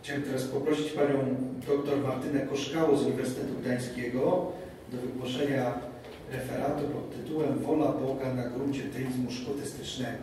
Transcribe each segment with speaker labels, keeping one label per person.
Speaker 1: Chciałem teraz poprosić panią dr Martynę Koszkało z Uniwersytetu Gdańskiego do wygłoszenia referatu pod tytułem Wola Boga na gruncie teizmu szkotystycznego.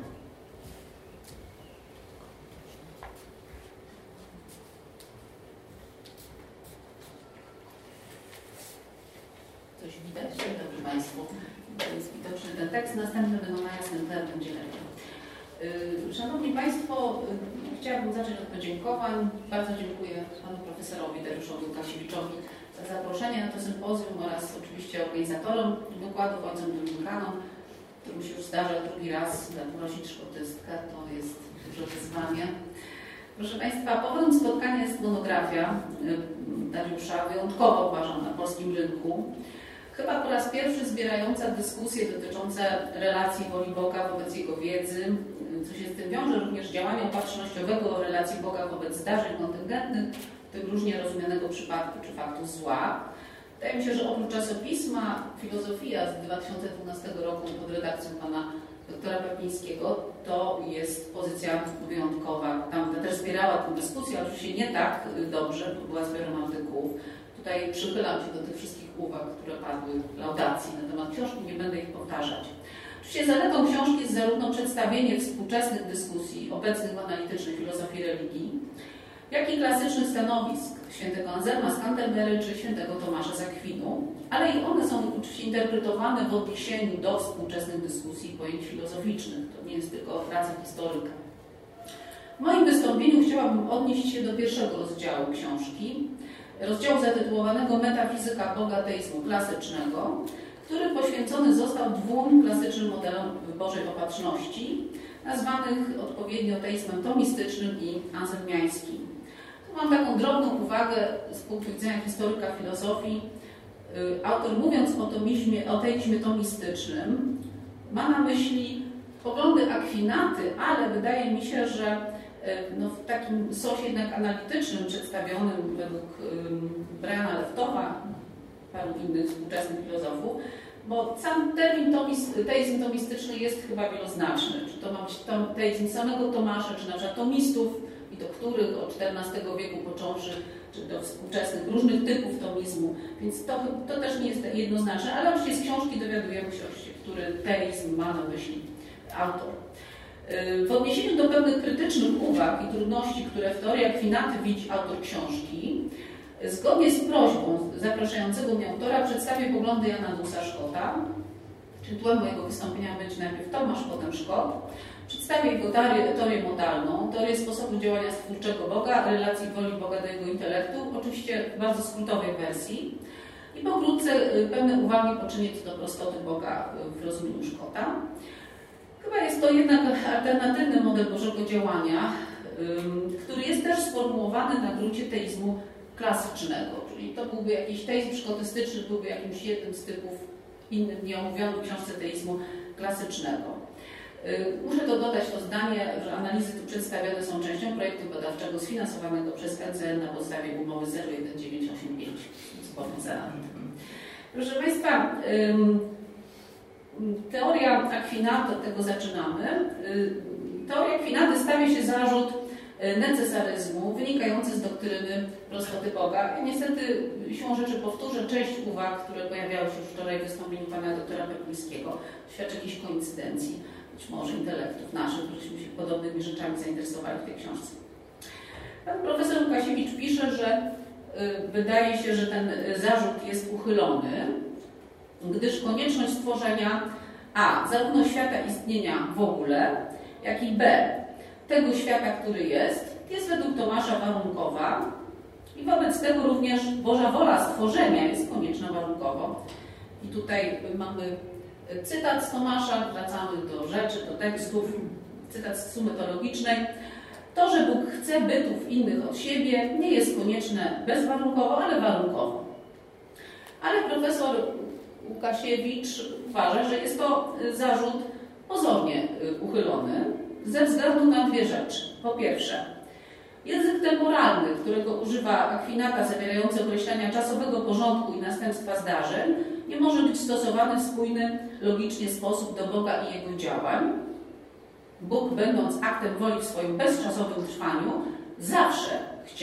Speaker 2: Coś widać? Dobry Państwu. To jest widoczny ten tekst. Następny będą na jasnym tle, będzie lepiej. Szanowni Państwo, chciałabym zacząć od podziękowań. Bardzo dziękuję panu profesorowi Dariuszowi Łukasiewiczowi za zaproszenie na to sympozjum oraz oczywiście organizatorom wykładów, ojcom dominikanom, którym się już zdarza drugi raz zaprosić szkotystkę. To jest duże wyzwanie. Proszę Państwa, powodem spotkania jest monografia Dariusza, wyjątkowo uważam na polskim rynku. Chyba po raz pierwszy zbierająca dyskusje dotyczące relacji woli Boga wobec Jego wiedzy, co się z tym wiąże, również działania opatrznościowego relacji Boga wobec zdarzeń kontyngentnych, tych różnie rozumianego przypadku czy faktu zła. Wydaje mi się, że oprócz czasopisma Filozofia z 2012 roku pod redakcją pana doktora Pepińskiego, to jest pozycja wyjątkowa. Tam też zbierała tę dyskusję, oczywiście nie tak dobrze, bo była zbiorem artykułów. Tutaj przychylam się do tych wszystkich uwag, które padły w laudacji na temat książki, nie będę ich powtarzać. Oczywiście zaletą książki jest zarówno przedstawienie współczesnych dyskusji obecnych w analitycznej filozofii religii, jak i klasycznych stanowisk świętego Anselma z Canterbury czy świętego Tomasza z Akwinu, ale i one są oczywiście interpretowane w odniesieniu do współczesnych dyskusji i pojęć filozoficznych. To nie jest tylko praca historyka. W moim wystąpieniu chciałabym odnieść się do pierwszego rozdziału książki, rozdziału zatytułowanego Metafizyka Boga teizmu klasycznego, który poświęcony został dwóm klasycznym modelom Bożej Opatrzności, nazwanych odpowiednio teizmem tomistycznym i anselmiańskim. Tu mam taką drobną uwagę z punktu widzenia historyka filozofii. Autor, mówiąc o teizmie tomistycznym, ma na myśli poglądy Akwinaty, ale wydaje mi się, że w takim sosie jednak analitycznym przedstawionym według Briana Leftowa, paru innych współczesnych filozofów, bo sam termin teizm tomistyczny jest chyba wieloznaczny. Czy to ma być teizm samego Tomasza, czy na przykład tomistów, i do których od XIV wieku począwszy, czy do współczesnych różnych typów tomizmu. Więc to też nie jest jednoznaczne, ale oczywiście z książki dowiadujemy się, który teizm ma na myśli autor. W odniesieniu do pewnych krytycznych uwag i trudności, które w teorii Akwinaty widzi autor książki, zgodnie z prośbą zapraszającego mnie autora przedstawię poglądy Jana Dusa Szkota. Tytułem mojego wystąpienia będzie najpierw Tomasz, potem Szkot. Przedstawię jego teorię modalną, teorię sposobu działania stwórczego Boga, relacji woli Boga do jego intelektu, oczywiście w bardzo skrótowej wersji. I pokrótce pewne uwagi poczynię co do prostoty Boga w rozumieniu Szkota. Chyba jest to jednak alternatywny model Bożego działania, który jest też sformułowany na gruncie teizmu klasycznego, czyli to byłby jakiś teizm szkotystyczny, byłby jakimś jednym z typów innym nieomówionym w książce teizmu klasycznego. Muszę dodać to zdanie, że analizy tu przedstawione są częścią projektu badawczego sfinansowanego przez NCN na podstawie umowy 01985 z Bonem. Proszę Państwa, teoria Akwinaty, od tego zaczynamy. Teoria Akwinaty stawia się zarzut necesaryzmu wynikający z doktryny prostoty Boga. Ja niestety siłą rzeczy powtórzę część uwag, które pojawiały się już wczoraj w wystąpieniu pana doktora Pepińskiego. Świadczy jakiejś koincydencji, być może intelektów naszych, któryśmy się podobnymi rzeczami zainteresowali w tej książce. Pan profesor Łukasiewicz pisze, że wydaje się, że ten zarzut jest uchylony, gdyż konieczność stworzenia a. zarówno świata istnienia w ogóle, jak i b. tego świata, który jest według Tomasza warunkowa i wobec tego również Boża wola stworzenia jest konieczna warunkowo. I tutaj mamy cytat z Tomasza, wracamy do rzeczy, do tekstów, cytat z sumy teologicznej. To, że Bóg chce bytów innych od siebie, nie jest konieczne bezwarunkowo, ale warunkowo. Ale profesor Łukasiewicz uważa, że jest to zarzut pozornie uchylony ze względu na dwie rzeczy. Po pierwsze, język temporalny, którego używa Akwinata, zawierający określenia czasowego porządku i następstwa zdarzeń, nie może być stosowany w spójny, logicznie sposób do Boga i Jego działań. Bóg, będąc aktem woli w swoim bezczasowym trwaniu, zawsze chciał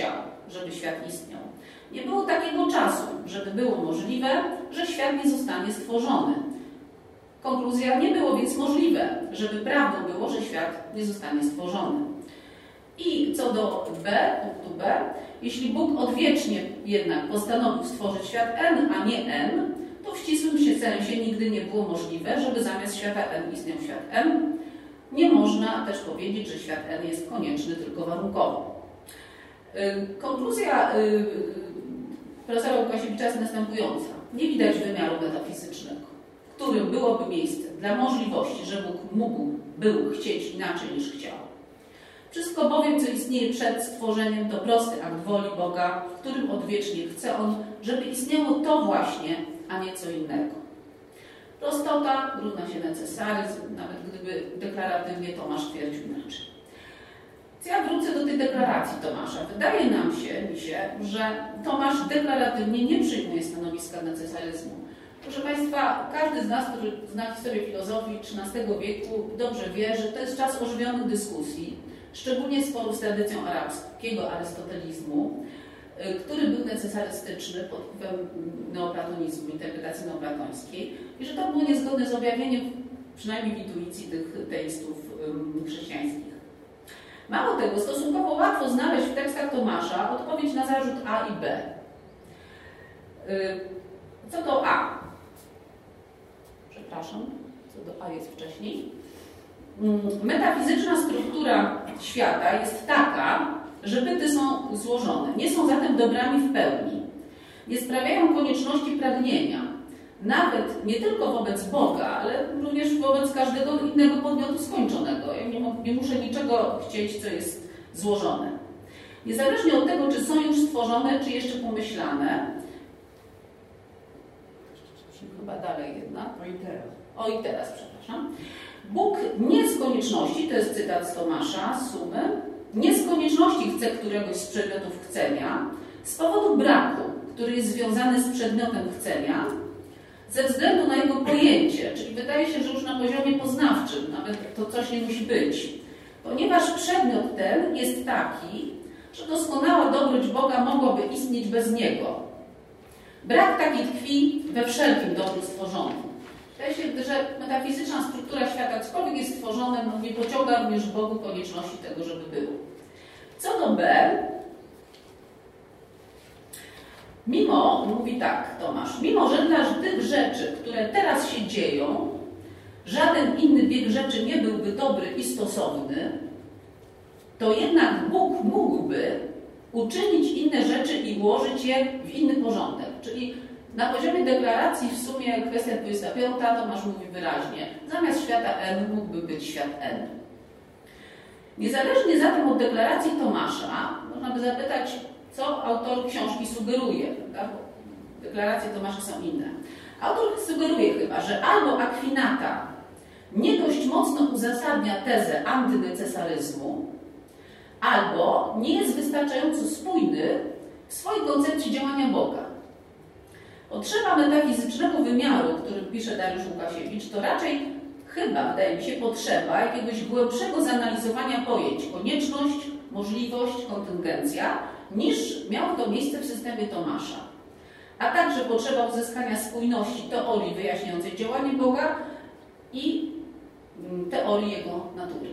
Speaker 2: żeby świat istniał. Nie było takiego czasu, żeby było możliwe, że świat nie zostanie stworzony. Konkluzja: nie było więc możliwe, żeby prawdą było, że świat nie zostanie stworzony. I co do punktu B, jeśli Bóg odwiecznie jednak postanowił stworzyć świat N, a nie N, to w ścisłym sensie nigdy nie było możliwe, żeby zamiast świata N istniał świat M. Nie można też powiedzieć, że świat N jest konieczny tylko warunkowo. Konkluzja profesora Łukasiewicza jest następująca. Nie widać wymiaru metafizycznego, w którym byłoby miejsce dla możliwości, że Bóg był chcieć inaczej niż chciał. Wszystko bowiem, co istnieje przed stworzeniem, to prosty akt woli Boga, w którym odwiecznie chce On, żeby istniało to właśnie, a nie co innego. Prostota równa się necesaryzm, nawet gdyby deklaratywnie Tomasz twierdził inaczej. Ja wrócę do tej deklaracji Tomasza. Wydaje mi się, że Tomasz deklaratywnie nie przyjmuje stanowiska necesaryzmu. Proszę Państwa, każdy z nas, który zna historię filozofii XIII wieku, dobrze wie, że to jest czas ożywionych dyskusji, szczególnie sporów z tradycją arabskiego arystotelizmu, który był necesarystyczny pod wpływem neoplatonizmu, interpretacji neoplatońskiej, i że to było niezgodne z objawieniem, przynajmniej w intuicji tych teistów chrześcijańskich. Mało tego, stosunkowo łatwo znaleźć w tekstach Tomasza odpowiedź na zarzut A i B. Co do A? Przepraszam, co do A jest wcześniej. Metafizyczna struktura świata jest taka, że byty są złożone. Nie są zatem dobrami w pełni. Nie sprawiają konieczności pragnienia. Nawet nie tylko wobec Boga, ale również wobec każdego innego podmiotu skończonego. Ja nie muszę niczego chcieć, co jest złożone. Niezależnie od tego, czy są już stworzone, czy jeszcze pomyślane. Chyba dalej jednak. O i teraz, przepraszam. Bóg nie z konieczności, to jest cytat z Tomasza, z Sumy, nie z konieczności chce któregoś z przedmiotów chcenia, z powodu braku, który jest związany z przedmiotem chcenia, ze względu na jego pojęcie, czyli wydaje się, że już na poziomie poznawczym nawet to coś nie musi być, ponieważ przedmiot ten jest taki, że doskonała dobroć Boga mogłaby istnieć bez niego. Brak takiej tkwi we wszelkim dobru stworzonym. Wydaje się, że metafizyczna struktura świata, cokolwiek jest stworzone, nie pociąga również Bogu konieczności tego, żeby było. Co do B, mówi tak Tomasz, mimo że dla tych rzeczy, które teraz się dzieją, żaden inny bieg rzeczy nie byłby dobry i stosowny, to jednak Bóg mógłby uczynić inne rzeczy i ułożyć je w inny porządek. Czyli na poziomie deklaracji w sumie kwestia 25, Tomasz mówi wyraźnie, zamiast świata N mógłby być świat N. Niezależnie zatem od deklaracji Tomasza, można by zapytać, co autor książki sugeruje, prawda? Bo deklaracje Tomasza są inne. Autor sugeruje chyba, że albo Akwinata nie dość mocno uzasadnia tezę antynecesaryzmu, albo nie jest wystarczająco spójny w swojej koncepcji działania Boga. Potrzeba metafizycznego wymiaru, o którym pisze Dariusz Łukasiewicz, to raczej chyba, wydaje mi się, potrzeba jakiegoś głębszego zanalizowania pojęć konieczność, możliwość, kontyngencja, niż miało to miejsce w systemie Tomasza. A także potrzeba uzyskania spójności teorii wyjaśniającej działanie Boga i teorii jego natury.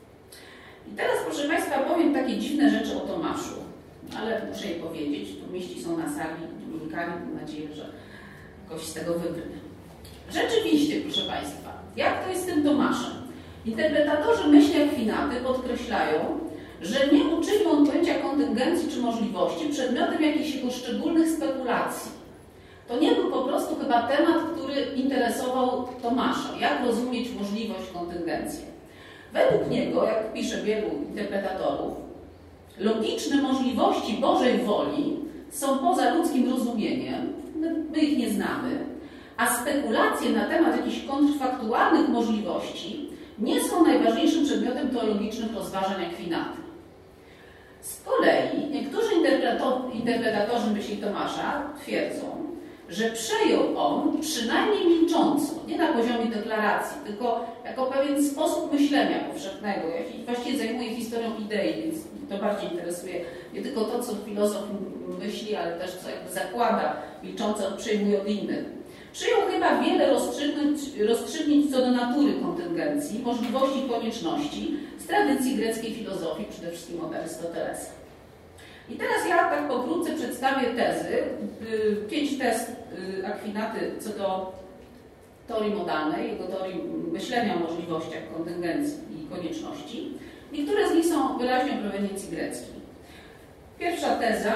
Speaker 2: I teraz, proszę Państwa, powiem takie dziwne rzeczy o Tomaszu, ale muszę je powiedzieć. Tumiści są na sali Dominikanie, mam nadzieję, że jakoś z tego wybrnę. Rzeczywiście, proszę Państwa, jak to jest z tym Tomaszem? Interpretatorzy myśli Akwinaty podkreślają, że nie uczynił on pojęcia kontyngencji czy możliwości przedmiotem jakichś jego szczególnych spekulacji. To nie był po prostu chyba temat, który interesował Tomasza. Jak rozumieć możliwość, kontyngentcję? Według niego, jak pisze wielu interpretatorów, logiczne możliwości Bożej woli są poza ludzkim rozumieniem, my ich nie znamy, a spekulacje na temat jakichś kontrfaktualnych możliwości nie są najważniejszym przedmiotem teologicznych rozważań Akwinaty. Z kolei niektórzy interpretatorzy myśli Tomasza twierdzą, że przejął on przynajmniej milcząco, nie na poziomie deklaracji, tylko jako pewien sposób myślenia powszechnego, jaki właściwie zajmuje historią idei, więc to bardziej interesuje nie tylko to, co filozof myśli, ale też co jakby zakłada, milcząco przyjmuje od innych. Przyjął chyba wiele rozstrzygnięć co do natury kontyngencji, możliwości i konieczności z tradycji greckiej filozofii, przede wszystkim od Arystotelesa. I teraz ja tak pokrótce przedstawię tezy, 5 tez Akwinaty co do teorii modalnej, jego teorii myślenia o możliwościach kontyngencji i konieczności. Niektóre z nich są wyraźnie o proweniencji greckiej. Pierwsza teza.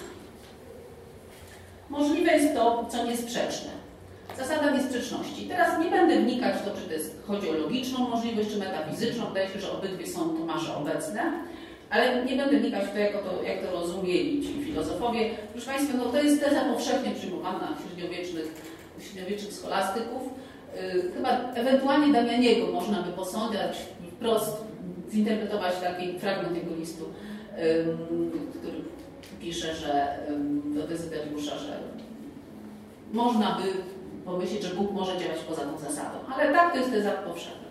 Speaker 2: Możliwe jest to, co niesprzeczne. Zasada niesprzeczności. Teraz nie będę wnikać w to, czy chodzi o logiczną możliwość, czy metafizyczną. Wydaje się, że obydwie są Tomasza obecne. Ale nie będę wnikać w to, jak to rozumieli ci filozofowie. Proszę Państwa, no to jest teza powszechnie przyjmowana średniowiecznych scholastyków. Chyba ewentualnie Damianiego można by posądzać, wprost zinterpretować taki fragment jego listu, który pisze, że do Dezydeриusza, że można by pomyśleć, że Bóg może działać poza tą zasadą. Ale tak, to jest teza powszechna.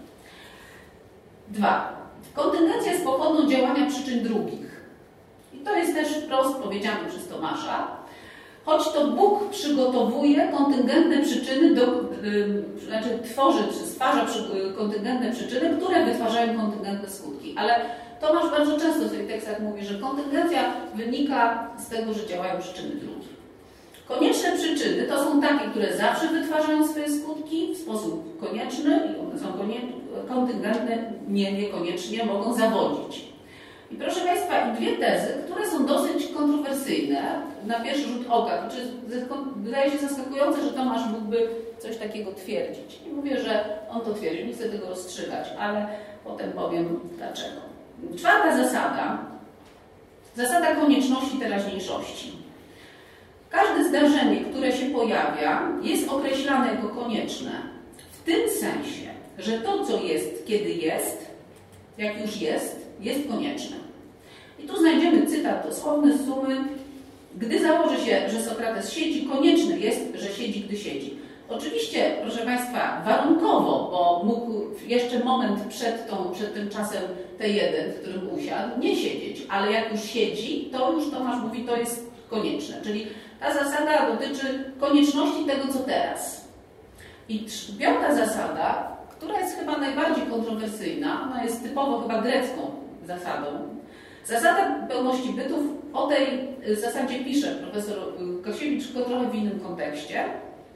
Speaker 2: 2. Kontyngencja jest pochodną działania przyczyn drugich. I to jest też wprost powiedziane przez Tomasza. Choć to Bóg przygotowuje kontyngentne przyczyny, tworzy czy stwarza kontyngentne przyczyny, które wytwarzają kontyngentne skutki. Ale Tomasz bardzo często w swoich tekstach mówi, że kontyngencja wynika z tego, że działają przyczyny drugich. Konieczne przyczyny to są takie, które zawsze wytwarzają swoje skutki w sposób konieczny i one są kontyngentne, niekoniecznie mogą zawodzić. I proszę Państwa, i 2 tezy, które są dosyć kontrowersyjne na pierwszy rzut oka. Wydaje się zaskakujące, że Tomasz mógłby coś takiego twierdzić. Nie mówię, że on to twierdzi, nie chcę tego rozstrzygać, ale potem powiem dlaczego. 4. zasada. Zasada konieczności teraźniejszości. Każde zdarzenie, które się pojawia, jest określane jako konieczne w tym sensie, że to, co jest, kiedy jest, jak już jest konieczne. I tu znajdziemy cytat dosłowny z Sumy. Gdy założy się, że Sokrates siedzi, konieczne jest, że siedzi, gdy siedzi. Oczywiście, proszę Państwa, warunkowo, bo mógł jeszcze moment przed tym czasem T1, w którym usiadł, nie siedzieć, ale jak już siedzi, to już Tomasz mówi, to jest konieczne. Czyli ta zasada dotyczy konieczności tego, co teraz. I 5. zasada, która jest chyba najbardziej kontrowersyjna, ona jest typowo chyba grecką zasadą. Zasada pełności bytów, o tej zasadzie pisze profesor Kosiewicz trochę w innym kontekście,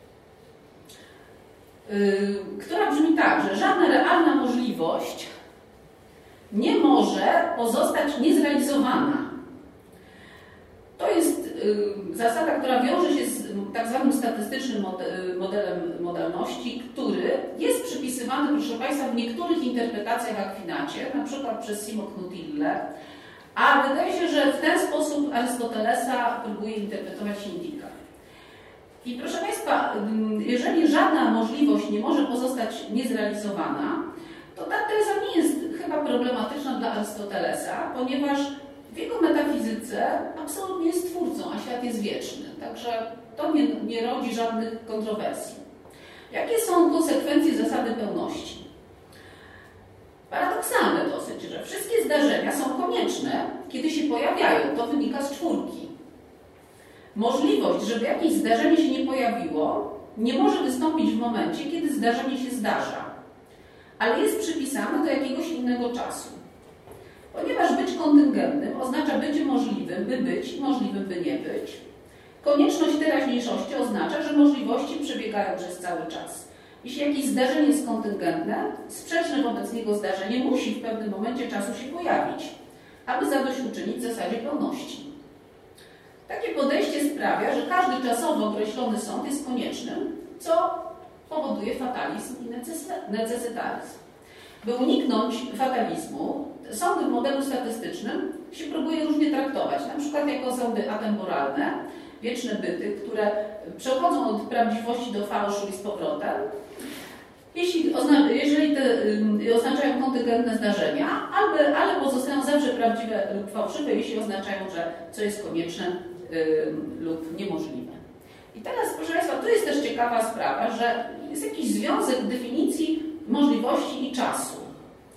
Speaker 2: która brzmi tak, że żadna realna możliwość nie może pozostać niezrealizowana. To jest zasada, która wiąże się z tak zwanym statystycznym modelem modalności, który jest przypisywany, proszę Państwa, w niektórych interpretacjach w Akwinacie, na przykład przez Simo Knutille, a wydaje się, że w ten sposób Arystotelesa próbuje interpretować Indika. I proszę Państwa, jeżeli żadna możliwość nie może pozostać niezrealizowana, to ta teza nie jest chyba problematyczna dla Arystotelesa, ponieważ w jego metafizyce absolutnie jest twórcą, a świat jest wieczny. Także to nie rodzi żadnych kontrowersji. Jakie są konsekwencje zasady pełności? Paradoksalne dosyć, że wszystkie zdarzenia są konieczne, kiedy się pojawiają. To wynika z 4. Możliwość, żeby jakieś zdarzenie się nie pojawiło, nie może wystąpić w momencie, kiedy zdarzenie się zdarza, ale jest przypisane do jakiegoś innego czasu. Ponieważ być kontyngentnym oznacza bycie możliwym, by być i możliwym, by nie być. Konieczność teraźniejszości oznacza, że możliwości przebiegają przez cały czas. Jeśli jakieś zdarzenie jest kontyngentne, sprzeczne wobec niego zdarzenie musi w pewnym momencie czasu się pojawić, aby zadośćuczynić zasadzie pełności. Takie podejście sprawia, że każdy czasowo określony sąd jest koniecznym, co powoduje fatalizm i necessitaryzm. By uniknąć fatalizmu, sądy w modelu statystycznym się próbuje różnie traktować, na przykład jako sądy atemporalne, wieczne byty, które przechodzą od prawdziwości do fałszu i z powrotem, jeżeli oznaczają kontyngentne zdarzenia, ale pozostają zawsze prawdziwe lub fałszywe, jeśli oznaczają, że coś jest konieczne lub niemożliwe. I teraz, proszę Państwa, tu jest też ciekawa sprawa, że jest jakiś związek definicji możliwości i czasu.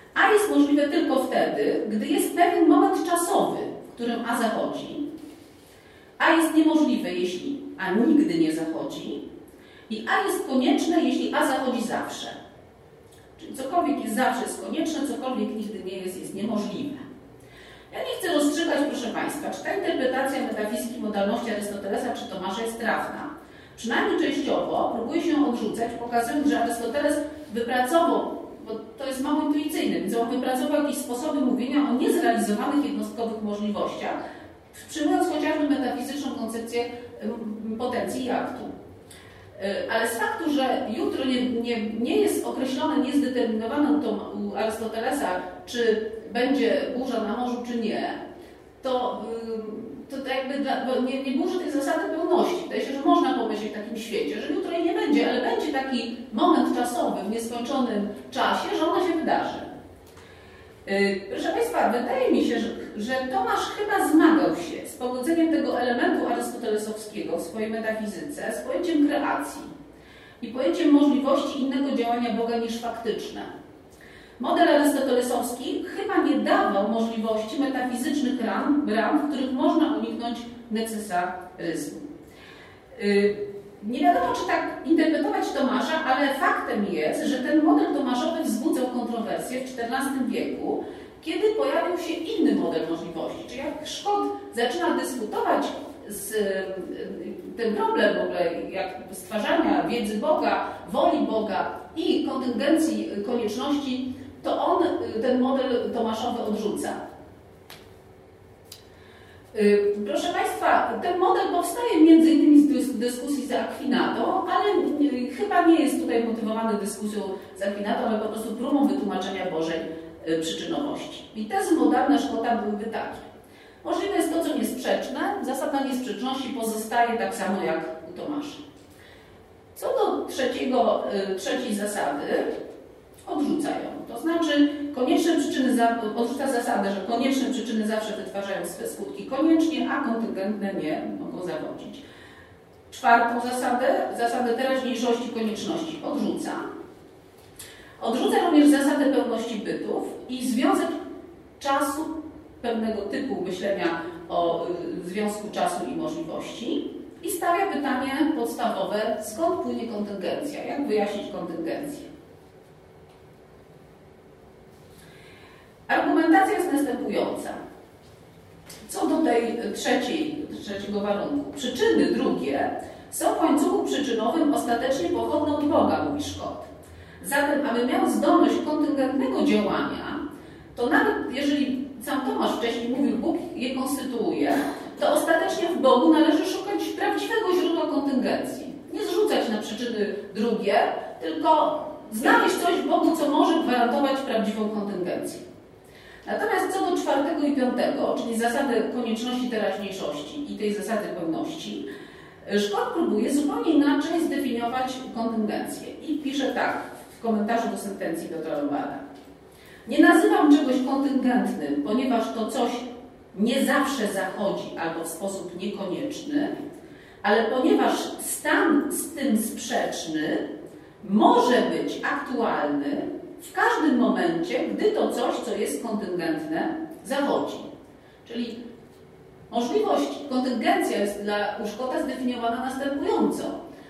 Speaker 2: A jest możliwe tylko wtedy, gdy jest pewien moment czasowy, w którym A zachodzi. A jest niemożliwe, jeśli A nigdy nie zachodzi. I A jest konieczne, jeśli A zachodzi zawsze. Czyli cokolwiek jest zawsze jest konieczne, cokolwiek nigdy nie jest, jest niemożliwe. Ja nie chcę rozstrzygać, proszę Państwa, czy ta interpretacja metafizyki modalności Arystotelesa czy Tomasza jest trafna. Przynajmniej częściowo próbuje się odrzucać, pokazując, że Arystoteles wypracował, bo to jest mało intuicyjne, więc on wypracował jakieś sposoby mówienia o niezrealizowanych jednostkowych możliwościach, przyjmując chociażby metafizyczną koncepcję potencji i aktu. Ale z faktu, że jutro nie jest określone, nie jest zdeterminowane u Arystotelesa, czy będzie burza na morzu, czy nie, to jakby nie burzy tej zasady pełności. Wydaje się, że można pomyśleć w takim świecie, że jutro jej nie będzie, ale będzie taki moment czasowy w nieskończonym czasie, że ona się wydarzy. Proszę Państwa, wydaje mi się, że Tomasz chyba zmagał się z pogodzeniem tego elementu arystotelesowskiego w swojej metafizyce z pojęciem kreacji i pojęciem możliwości innego działania Boga niż faktyczne. Model arystotelesowski chyba nie dawał możliwości metafizycznych ram, w których można uniknąć necesaryzmu. Nie wiadomo, czy tak interpretować Tomasza, ale faktem jest, że ten model tomaszowy wzbudzał kontrowersje w XIV wieku, kiedy pojawił się inny model możliwości. Czyli jak Szkot zaczyna dyskutować z ten problem w ogóle jak stwarzania wiedzy Boga, woli Boga i kontyngencji konieczności, to on ten model tomaszowy odrzuca. Proszę Państwa, ten model powstaje między innymi z dyskusji z Akwinatą, ale chyba nie jest tutaj motywowany dyskusją z Akwinatą, ale po prostu próbą wytłumaczenia Bożej przyczynowości. I tezy modalne Szkota byłyby takie. Możliwe jest to, co niesprzeczne, zasada niesprzeczności pozostaje tak samo jak u Tomasza. Co do trzeciej zasady, odrzucają. To znaczy, odrzuca zasadę, że konieczne przyczyny zawsze wytwarzają swe skutki koniecznie, a kontyngentne nie mogą zawodzić. Czwartą zasadę teraźniejszości konieczności odrzuca. Odrzuca również zasadę pełności bytów i związek czasu, pewnego typu myślenia o związku czasu i możliwości i stawia pytanie podstawowe, skąd płynie kontyngencja, jak wyjaśnić kontyngencję. Argumentacja jest następująca. Co do tej trzeciego warunku. Przyczyny drugie są w łańcuchu przyczynowym ostatecznie pochodne od Boga, mówi Szkot. Zatem, aby miał zdolność kontyngentnego działania, to nawet jeżeli sam Tomasz wcześniej mówił, Bóg je konstytuuje, to ostatecznie w Bogu należy szukać prawdziwego źródła kontyngencji. Nie zrzucać na przyczyny drugie, tylko znaleźć coś w Bogu, co może gwarantować prawdziwą kontyngencję. Natomiast co do czwartego i piątego, czyli zasady konieczności teraźniejszości i tej zasady pełności, Szkot próbuje zupełnie inaczej zdefiniować kontyngencję i pisze tak w komentarzu do sentencji Piotra Lombarda. Nie nazywam czegoś kontyngentnym, ponieważ to coś nie zawsze zachodzi albo w sposób niekonieczny, ale ponieważ stan z tym sprzeczny może być aktualny w każdym momencie, gdy to coś, co jest kontyngentne, zachodzi. Czyli możliwość, kontyngencja jest u Szkota zdefiniowana następująco.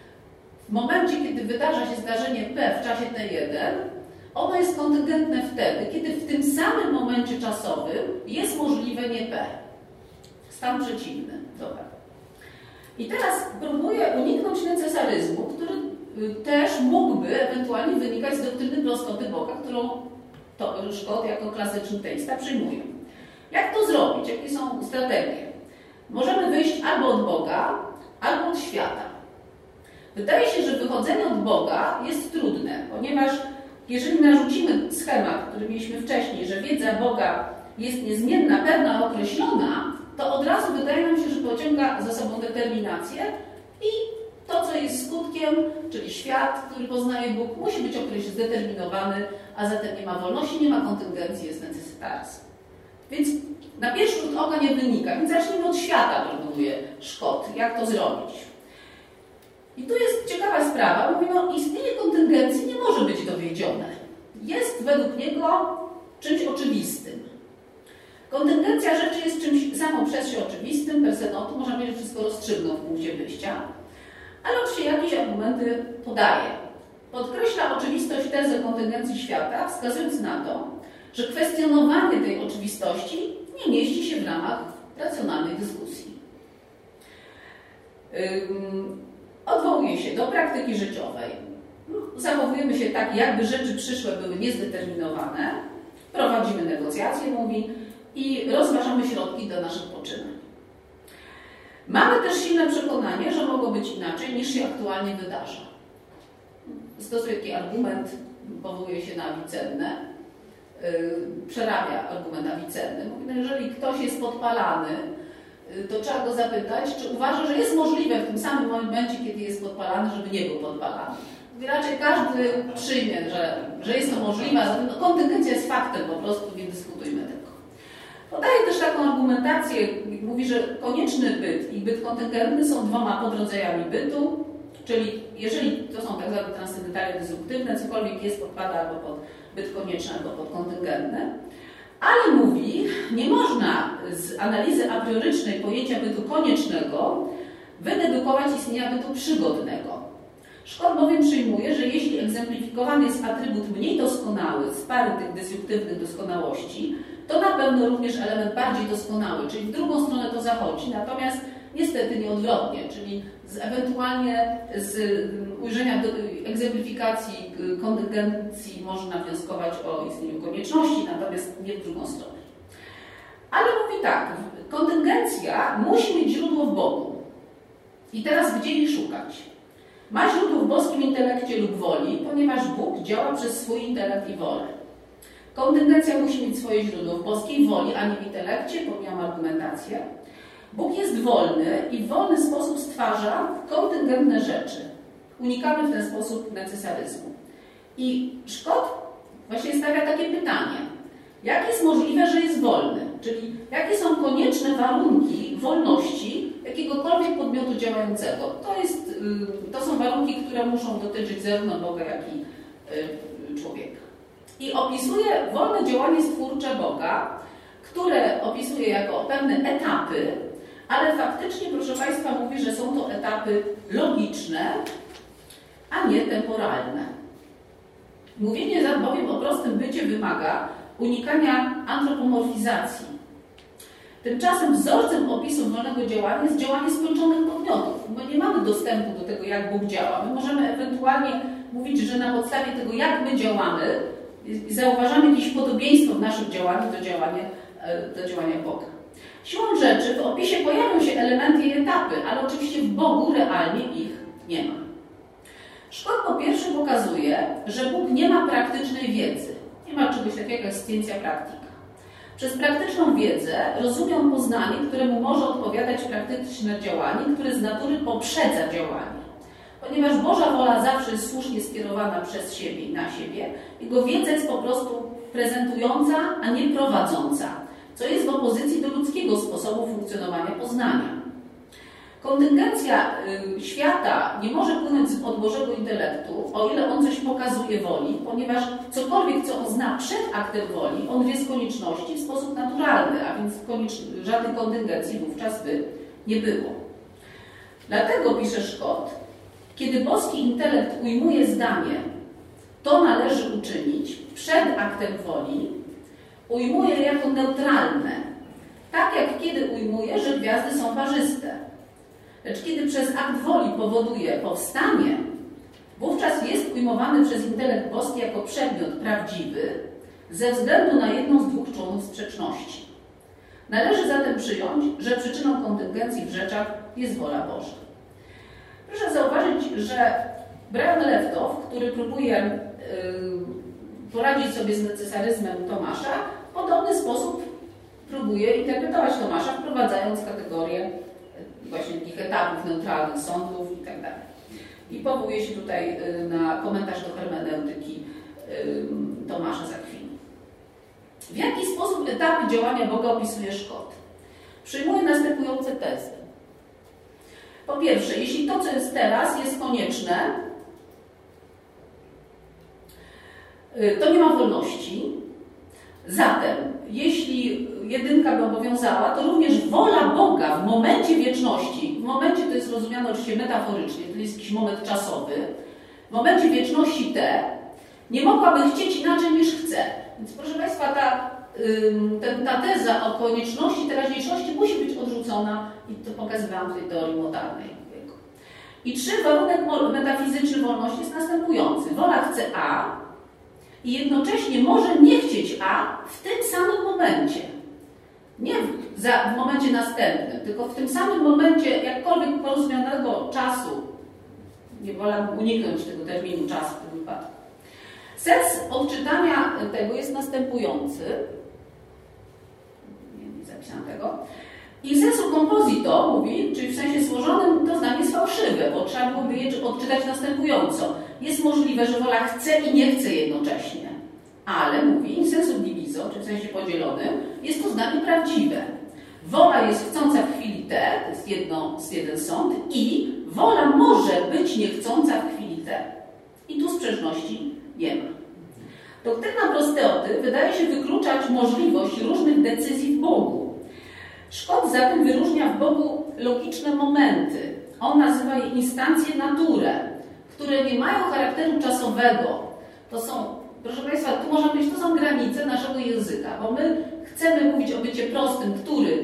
Speaker 2: W momencie, kiedy wydarza się zdarzenie P w czasie T1, ono jest kontyngentne wtedy, kiedy w tym samym momencie czasowym jest możliwe nie P. Stan przeciwny. Dobra. I teraz próbuję uniknąć necesaryzmu, który też mógłby ewentualnie wynikać z doktryny prostoty Boga, którą Szkot jako klasyczny teista przyjmuje. Jak to zrobić? Jakie są strategie? Możemy wyjść albo od Boga, albo od świata. Wydaje się, że wychodzenie od Boga jest trudne, ponieważ jeżeli narzucimy schemat, który mieliśmy wcześniej, że wiedza Boga jest niezmienna, pewna, określona, to od razu wydaje nam się, że pociąga za sobą determinację i to, co jest skutkiem, czyli świat, który poznaje Bóg, musi być zdeterminowany, a zatem nie ma wolności, nie ma kontyngencji, jest necessitaryzm. Więc na pierwszy rzut oka nie wynika, więc zacznijmy od świata, proponuje Szkot. Jak to zrobić? I tu jest ciekawa sprawa. Mówi, istnienie kontyngencji nie może być dowiedzione. Jest według niego czymś oczywistym. Kontyngencja rzeczy jest czymś samo przez się oczywistym, per se non, można powiedzieć, że wszystko rozstrzygnął w punkcie wyjścia, ale oczywiście jakieś argumenty podaje. Podkreśla oczywistość tezy kontyngencji świata, wskazując na to, że kwestionowanie tej oczywistości nie mieści się w ramach racjonalnej dyskusji. Odwołuje się do praktyki życiowej. Zachowujemy się tak, jakby rzeczy przyszłe były niezdeterminowane, prowadzimy negocjacje, mówi, i rozważamy środki do naszych poczynań. Mamy też silne przekonanie, że mogło być inaczej, niż się aktualnie wydarza. Stosuje taki argument, powołuje się na Awicennę, przerabia argument Avicenny. Mówi, no jeżeli ktoś jest podpalany, to trzeba go zapytać, czy uważa, że jest możliwe w tym samym momencie, kiedy jest podpalany, żeby nie był podpalany. Mówi, raczej każdy przyjmie, że jest to możliwe, a zatem no, kontyngencja jest faktem, po prostu nie dyskutujmy tego. Podaje też taką argumentację, mówi, że konieczny byt i byt kontyngentny są dwoma podrodzajami bytu, czyli jeżeli to są tak zwane transcendentalia dysruptywne, cokolwiek jest, podpada albo pod byt konieczny, albo pod kontyngentny, ale mówi, nie można z analizy a priorycznej pojęcia bytu koniecznego wydedukować istnienia bytu przygodnego. Szkot bowiem przyjmuje, że jeśli egzemplifikowany jest atrybut mniej doskonały z pary tych dysjuktywnych doskonałości, to na pewno również element bardziej doskonały, czyli w drugą stronę to zachodzi, natomiast niestety nie odwrotnie, czyli ewentualnie z ujrzenia egzemplifikacji kontyngencji można wnioskować o istnieniu konieczności, natomiast nie w drugą stronę. Ale mówi tak, kontyngencja musi mieć źródło w Bogu. I teraz gdzie ich szukać? Ma źródło w boskim intelekcie lub woli, ponieważ Bóg działa przez swój intelekt i wolę. Kontyngencja musi mieć swoje źródło w boskiej woli, a nie w intelekcie, pomijam argumentację. Bóg jest wolny i w wolny sposób stwarza kontyngentne rzeczy. Unikamy w ten sposób necesaryzmu. I Szkot właśnie stawia takie pytanie. Jak jest możliwe, że jest wolny? Czyli jakie są konieczne warunki wolności jakiegokolwiek podmiotu działającego? To są warunki, które muszą dotyczyć zarówno Boga, jak i człowieka. I opisuje wolne działanie stwórcze Boga, które opisuje jako pewne etapy, ale faktycznie, proszę Państwa, mówi, że są to etapy logiczne, a nie temporalne. Mówienie bowiem o prostym bycie wymaga unikania antropomorfizacji. Tymczasem wzorcem opisu wolnego działania jest działanie skończonych podmiotów. My nie mamy dostępu do tego, jak Bóg działa. My możemy ewentualnie mówić, że na podstawie tego, jak my działamy, zauważamy jakieś podobieństwo w naszym działaniu do działania Boga. Siłą rzeczy w opisie pojawią się elementy i etapy, ale oczywiście w Bogu realnie ich nie ma. Szkot po pierwsze pokazuje, że Bóg nie ma praktycznej wiedzy. Nie ma czegoś takiego jak scientia practica. Przez praktyczną wiedzę rozumie on poznanie, któremu może odpowiadać praktyczne działanie, które z natury poprzedza działanie. Ponieważ Boża wola zawsze jest słusznie skierowana przez siebie i na siebie, jego wiedza jest po prostu prezentująca, a nie prowadząca, co jest w opozycji do ludzkiego sposobu funkcjonowania poznania. Kontyngencja świata nie może płynąć od Bożego intelektu, o ile on coś pokazuje woli, ponieważ cokolwiek, co on zna przed aktem woli, on wie z konieczności w sposób naturalny, a więc żadnej kontyngencji wówczas by nie było. Dlatego, pisze Szkot, kiedy boski intelekt ujmuje zdanie, to należy uczynić przed aktem woli, ujmuje je jako neutralne, tak jak kiedy ujmuje, że gwiazdy są parzyste. Lecz kiedy przez akt woli powoduje powstanie, wówczas jest ujmowany przez intelekt boski jako przedmiot prawdziwy ze względu na jedną z dwóch członów sprzeczności. Należy zatem przyjąć, że przyczyną kontyngencji w rzeczach jest wola Boża. Proszę zauważyć, że Brian Leftow, który próbuje poradzić sobie z necesaryzmem Tomasza, w podobny sposób próbuje interpretować Tomasza, wprowadzając kategorię właśnie takich etapów neutralnych sądów i tak dalej. I powołuje się tutaj na komentarz do hermeneutyki Tomasza z Akwinu. W jaki sposób etapy działania Boga opisuje Szkot? Przyjmuje następujące tezy. Po pierwsze, jeśli to, co jest teraz, jest konieczne, to nie ma wolności. Zatem, jeśli jedynka by obowiązała, to również wola Boga w momencie wieczności, w momencie to jest rozumiane oczywiście metaforycznie, to jest jakiś moment czasowy, w momencie wieczności nie mogłaby chcieć inaczej niż chce. Więc proszę Państwa, ta teza o konieczności teraźniejszości musi być odrzucona i to pokazywałam w tej teorii modalnej. I warunek metafizyczny wolności jest następujący. Wola chce A i jednocześnie może nie chcieć A w tym samym momencie. Nie w momencie następnym, tylko w tym samym momencie jakkolwiek porozumianego czasu. Nie wolę uniknąć tego terminu czasu w tym wypadku. Sens odczytania tego jest następujący. Nie zapisałam tego. In sensu composito mówi, czyli w sensie złożonym, to zdanie jest fałszywe, bo trzeba byłoby je odczytać następująco. Jest możliwe, że wola chce i nie chce jednocześnie, ale mówi in sensu diviso, czyli w sensie podzielonym, jest to zdanie prawdziwe. Wola jest chcąca w chwili T, to jest jeden sąd, i wola może być niechcąca w chwili T. I tu sprzeczności nie ma. Doktryna prosteoty wydaje się wykluczać możliwość różnych decyzji w Bogu. Szkot zatem wyróżnia w Bogu logiczne momenty. On nazywa je instancje naturę, które nie mają charakteru czasowego. To są, proszę Państwa, tu można powiedzieć, to są granice naszego języka, bo my chcemy mówić o bycie prostym,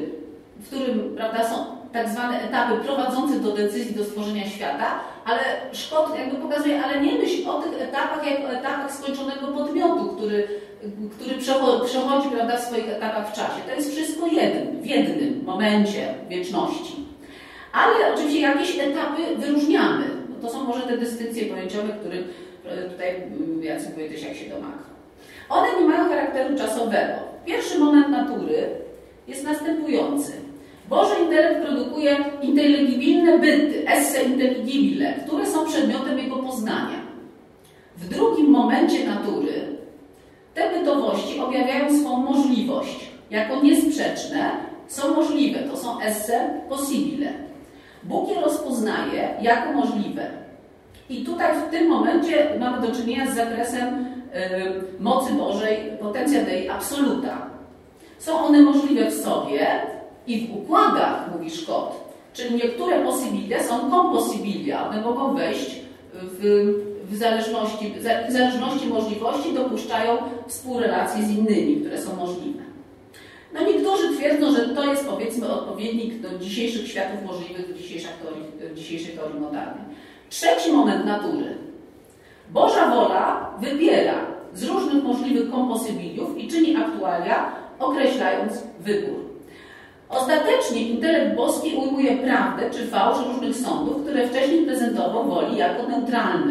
Speaker 2: w którym, prawda, są tak zwane etapy prowadzące do decyzji, do stworzenia świata, ale Szkot jakby pokazuje, ale nie myśl o tych etapach jak o etapach skończonego podmiotu, który przechodzi, prawda, w swoich etapach w czasie. To jest wszystko w jednym momencie wieczności. Ale oczywiście jakieś etapy wyróżniamy. No to są może te dystynkcje pojęciowe, których tutaj Jacek Wojtysiak się domaga. One nie mają charakteru czasowego. Pierwszy moment natury jest następujący. Boży intelekt produkuje inteligibilne byty, esse intelligibile, które są przedmiotem jego poznania. W drugim momencie natury te bytowości objawiają swą możliwość. Jako niesprzeczne są możliwe, to są esse possibile. Bóg je rozpoznaje jako możliwe. I tutaj w tym momencie mamy do czynienia z zakresem mocy Bożej, potentia Dei absoluta. Są one możliwe w sobie i w układach, mówi Szkot, czyli niektóre possibilia są compossibilia. One mogą wejść w zależności możliwości, dopuszczają współrelacje z innymi, które są możliwe. No niektórzy twierdzą, że to jest, powiedzmy, odpowiednik do dzisiejszych światów możliwych w dzisiejszej teorii modalnej. Trzeci moment natury. Boża wola wybiera z różnych możliwych compossibiliów i czyni aktualia, określając wybór. Ostatecznie intelekt boski ujmuje prawdę czy fałsz różnych sądów, które wcześniej prezentował woli jako neutralne.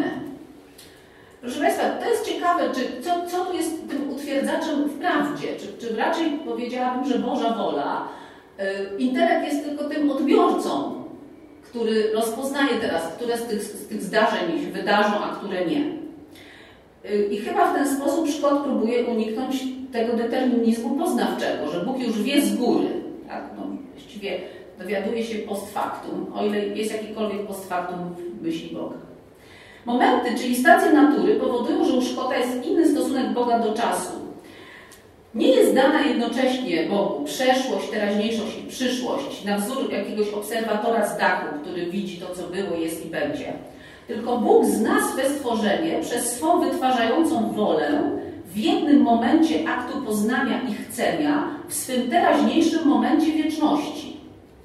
Speaker 2: Proszę Państwa, to jest ciekawe, co tu jest tym utwierdzaczem w prawdzie? Czy raczej powiedziałabym, że Boża wola, intelekt jest tylko tym odbiorcą, który rozpoznaje teraz, które z tych zdarzeń się wydarzą, a które nie. I chyba w ten sposób Szkot próbuje uniknąć tego determinizmu poznawczego, że Bóg już wie z góry. Tak? No, właściwie dowiaduje się post factum, o ile jest jakikolwiek post factum w myśli Boga. Momenty, czyli stacje natury, powodują, że u Szkota jest inny stosunek Boga do czasu. Nie jest dana jednocześnie Bogu przeszłość, teraźniejszość i przyszłość na wzór jakiegoś obserwatora z dachu, który widzi to, co było, jest i będzie. Tylko Bóg zna swe stworzenie przez swą wytwarzającą wolę w jednym momencie aktu poznania i chcenia, w swym teraźniejszym momencie wieczności.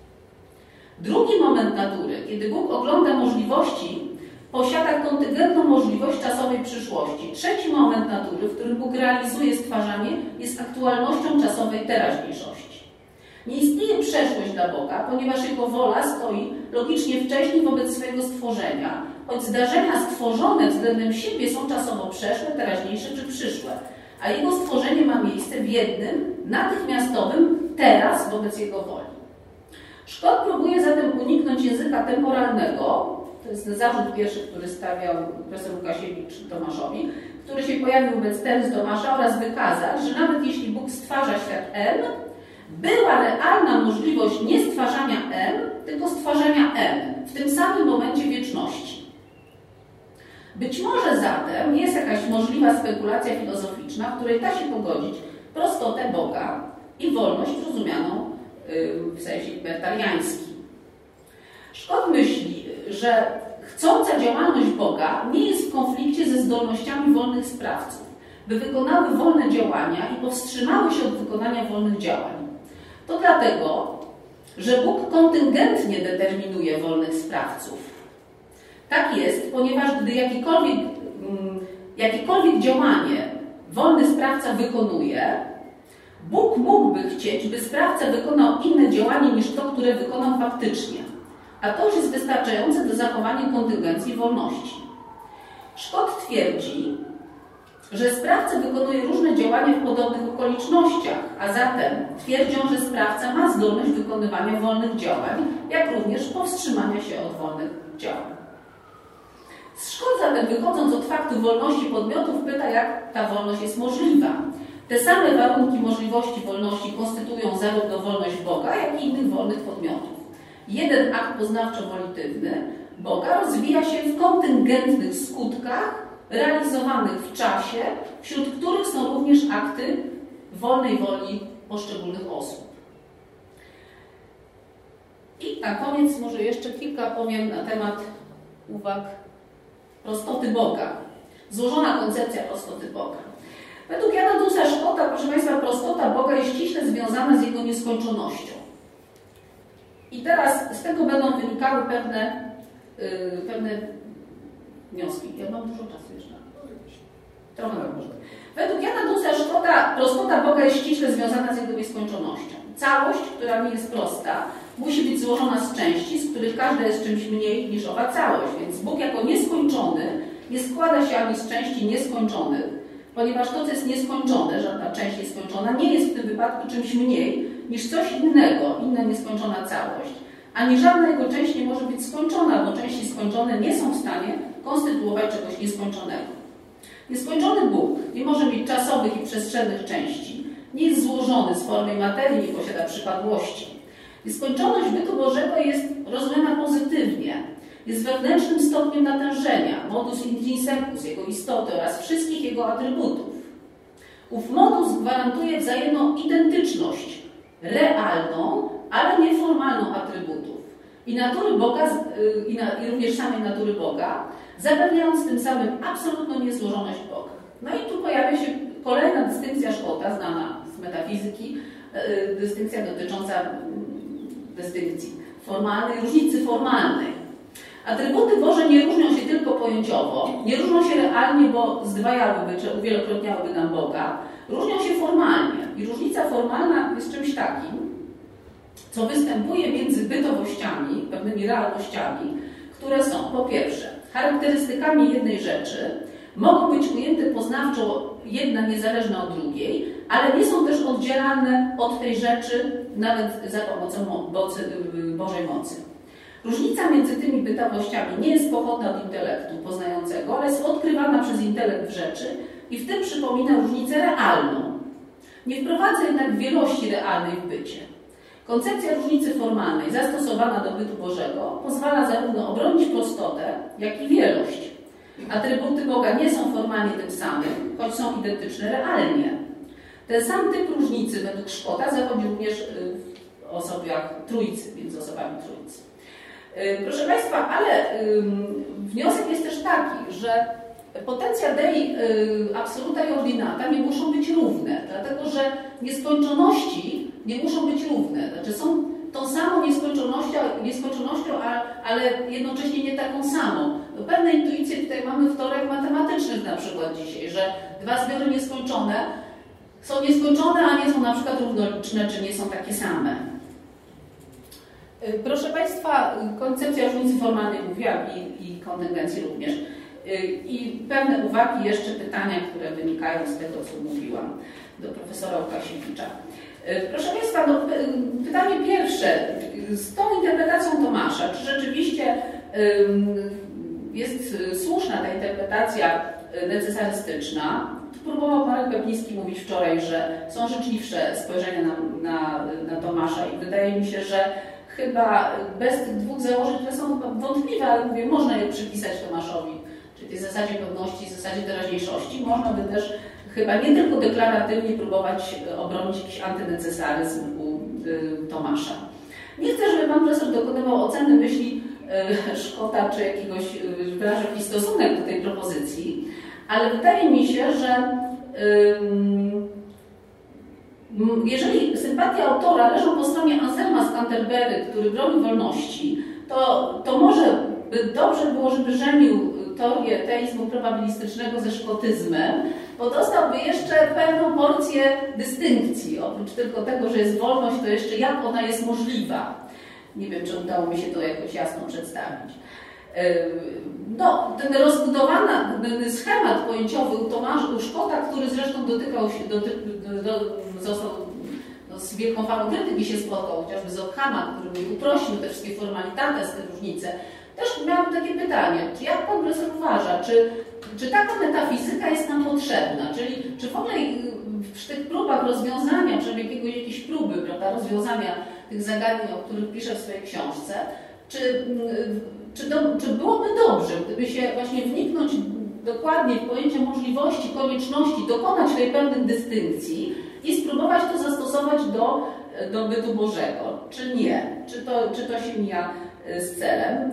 Speaker 2: Drugi moment natury, kiedy Bóg ogląda możliwości, posiada kontyngentną możliwość czasowej przyszłości. Trzeci moment natury, w którym Bóg realizuje stwarzanie, jest aktualnością czasowej teraźniejszości. Nie istnieje przeszłość dla Boga, ponieważ Jego wola stoi logicznie wcześniej wobec swojego stworzenia, choć zdarzenia stworzone względem siebie są czasowo przeszłe, teraźniejsze czy przyszłe, a Jego stworzenie ma miejsce w jednym, natychmiastowym, teraz wobec Jego woli. Szkot próbuje zatem uniknąć języka temporalnego, to jest zarzut pierwszy, który stawiał profesor Łukasiewicz Tomaszowi, który się pojawił wobec Teres Tomasza, oraz wykazać, że nawet jeśli Bóg stwarza świat M, była realna możliwość nie stwarzania M, tylko stwarzania M w tym samym momencie wieczności. Być może zatem jest jakaś możliwa spekulacja filozoficzna, w której da się pogodzić prostotę Boga i wolność rozumianą w sensie libertariańskim. Scott myśli, że chcąca działalność Boga nie jest w konflikcie ze zdolnościami wolnych sprawców, by wykonały wolne działania i powstrzymały się od wykonania wolnych działań. To dlatego, że Bóg kontyngentnie determinuje wolnych sprawców. Tak jest, ponieważ gdy jakiekolwiek działanie wolny sprawca wykonuje, Bóg mógłby chcieć, by sprawca wykonał inne działanie niż to, które wykonał faktycznie. A to już jest wystarczające do zachowania kontyngencji wolności. Scott twierdzi, że sprawca wykonuje różne działania w podobnych okolicznościach, a zatem twierdzą, że sprawca ma zdolność wykonywania wolnych działań, jak również powstrzymania się od wolnych działań. Scott zatem, wychodząc od faktu wolności podmiotów, pyta, jak ta wolność jest możliwa. Te same warunki możliwości wolności konstytuują zarówno wolność Boga, jak i innych wolnych podmiotów. Jeden akt poznawczo-wolitywny Boga rozwija się w kontyngentnych skutkach realizowanych w czasie, wśród których są również akty wolnej woli poszczególnych osób. I na koniec może jeszcze kilka powiem na temat uwag prostoty Boga. Złożona koncepcja prostoty Boga. Według Jana Dusa Scotta, proszę Państwa, prostota Boga jest ściśle związana z Jego nieskończonością. I teraz z tego będą wynikały pewne wnioski. Ja mam dużo czasu jeszcze. Trochę może. Według Jana Dusa Scotta prostota Boga jest ściśle związana z Jego nieskończonością. Całość, która nie jest prosta, musi być złożona z części, z których każda jest czymś mniej niż owa całość. Więc Bóg jako nieskończony nie składa się ani z części nieskończonych, ponieważ to, co jest nieskończone, żadna część nieskończona, nie jest w tym wypadku czymś mniej niż coś innego, inna nieskończona całość. Ani żadna jego część nie może być skończona, bo części skończone nie są w stanie konstytuować czegoś nieskończonego. Nieskończony Bóg nie może mieć czasowych i przestrzennych części, nie jest złożony z formy materii, nie posiada przypadłości. Nieskończoność bytu Bożego jest rozumiana pozytywnie, jest wewnętrznym stopniem natężenia, modus intrinsecus jego istoty oraz wszystkich jego atrybutów. Ów modus gwarantuje wzajemną identyczność realną, ale nieformalną atrybutów i natury Boga, i również samej natury Boga, zapewniając tym samym absolutną niezłożoność Boga. No i tu pojawia się kolejna dystynkcja Scotta, znana z metafizyki, dystynkcja dotycząca dystynkcji formalnej, różnicy formalnej. Atrybuty Boże nie różnią się tylko pojęciowo, nie różnią się realnie, bo zdwajałyby czy uwielokrotniałyby nam Boga, różnią się formalnie. I różnica formalna jest czymś takim, co występuje między bytowościami, pewnymi realnościami, które są, po pierwsze, charakterystykami jednej rzeczy, mogą być ujęte poznawczo jedna niezależna od drugiej, ale nie są też oddzielane od tej rzeczy nawet za pomocą Bożej mocy. Różnica między tymi bytowościami nie jest pochodna od intelektu poznającego, ale jest odkrywana przez intelekt w rzeczy i w tym przypomina różnicę realną. Nie wprowadza jednak wielości realnej w bycie. Koncepcja różnicy formalnej zastosowana do bytu Bożego pozwala zarówno obronić prostotę, jak i wielość. Atrybuty Boga nie są formalnie tym samym, choć są identyczne realnie. Ten sam typ różnicy według Scotta zachodzi również w osobach Trójcy, między osobami Trójcy. Proszę Państwa, ale wniosek jest też taki, że potencja Dei absoluta i ordinata nie muszą być równe, dlatego że nieskończoności nie muszą być równe. Znaczy są tą samą nieskończonością, ale jednocześnie nie taką samą. No, pewne intuicje tutaj mamy w teoriach matematycznych na przykład dzisiaj, że dwa zbiory nieskończone są nieskończone, a nie są na przykład równoliczne, czy nie są takie same. Proszę Państwa, koncepcja różnicy formalnej mówiłam i kontyngencji również. I pewne uwagi, jeszcze pytania, które wynikają z tego, co mówiłam do profesora Łukasiewicza. Proszę Państwa, no, pytanie pierwsze. Z tą interpretacją Tomasza, czy rzeczywiście jest słuszna ta interpretacja necesarystyczna? Próbował Marek Pepliński mówić wczoraj, że są życzliwsze spojrzenia na Tomasza i wydaje mi się, że chyba bez tych dwóch założeń, które są wątpliwe, ale mówię, można je przypisać Tomaszowi, czyli tej zasadzie pewności, zasadzie teraźniejszości. Można by też chyba nie tylko deklaratywnie próbować obronić jakiś antynecesaryzm u Tomasza. Nie chcę, żeby pan profesor dokonywał oceny myśli Szkota czy jakiegoś wyrażał jakiś stosunek do tej propozycji, ale wydaje mi się, że jeżeli sympatia autora leżą po stronie Anselma z Canterbury, który broni wolności, to może by dobrze było, żeby żenił teorię teizmu probabilistycznego ze szkotyzmem, bo dostałby jeszcze pewną porcję dystynkcji. Oprócz tylko tego, że jest wolność, to jeszcze jak ona jest możliwa. Nie wiem, czy udało mi się to jakoś jasno przedstawić. No, ten rozbudowany schemat pojęciowy u Szkota, który zresztą został z wielką falą krytyki się spotkał, chociażby z Ockhama, który uprościł te wszystkie formalitates, te różnice. Też miałam takie pytanie, czy jak pan profesor uważa, czy taka metafizyka jest nam potrzebna? Czyli czy w ogóle w tych próbach rozwiązania, przynajmniej jakiejś próby, prawda, rozwiązania tych zagadnień, o których piszę w swojej książce, czy byłoby dobrze, gdyby się właśnie wniknąć dokładnie w pojęcie możliwości, konieczności, dokonać tej pewnej dystynkcji i spróbować to zastosować do bytu Bożego, czy nie? Czy to się mija z celem?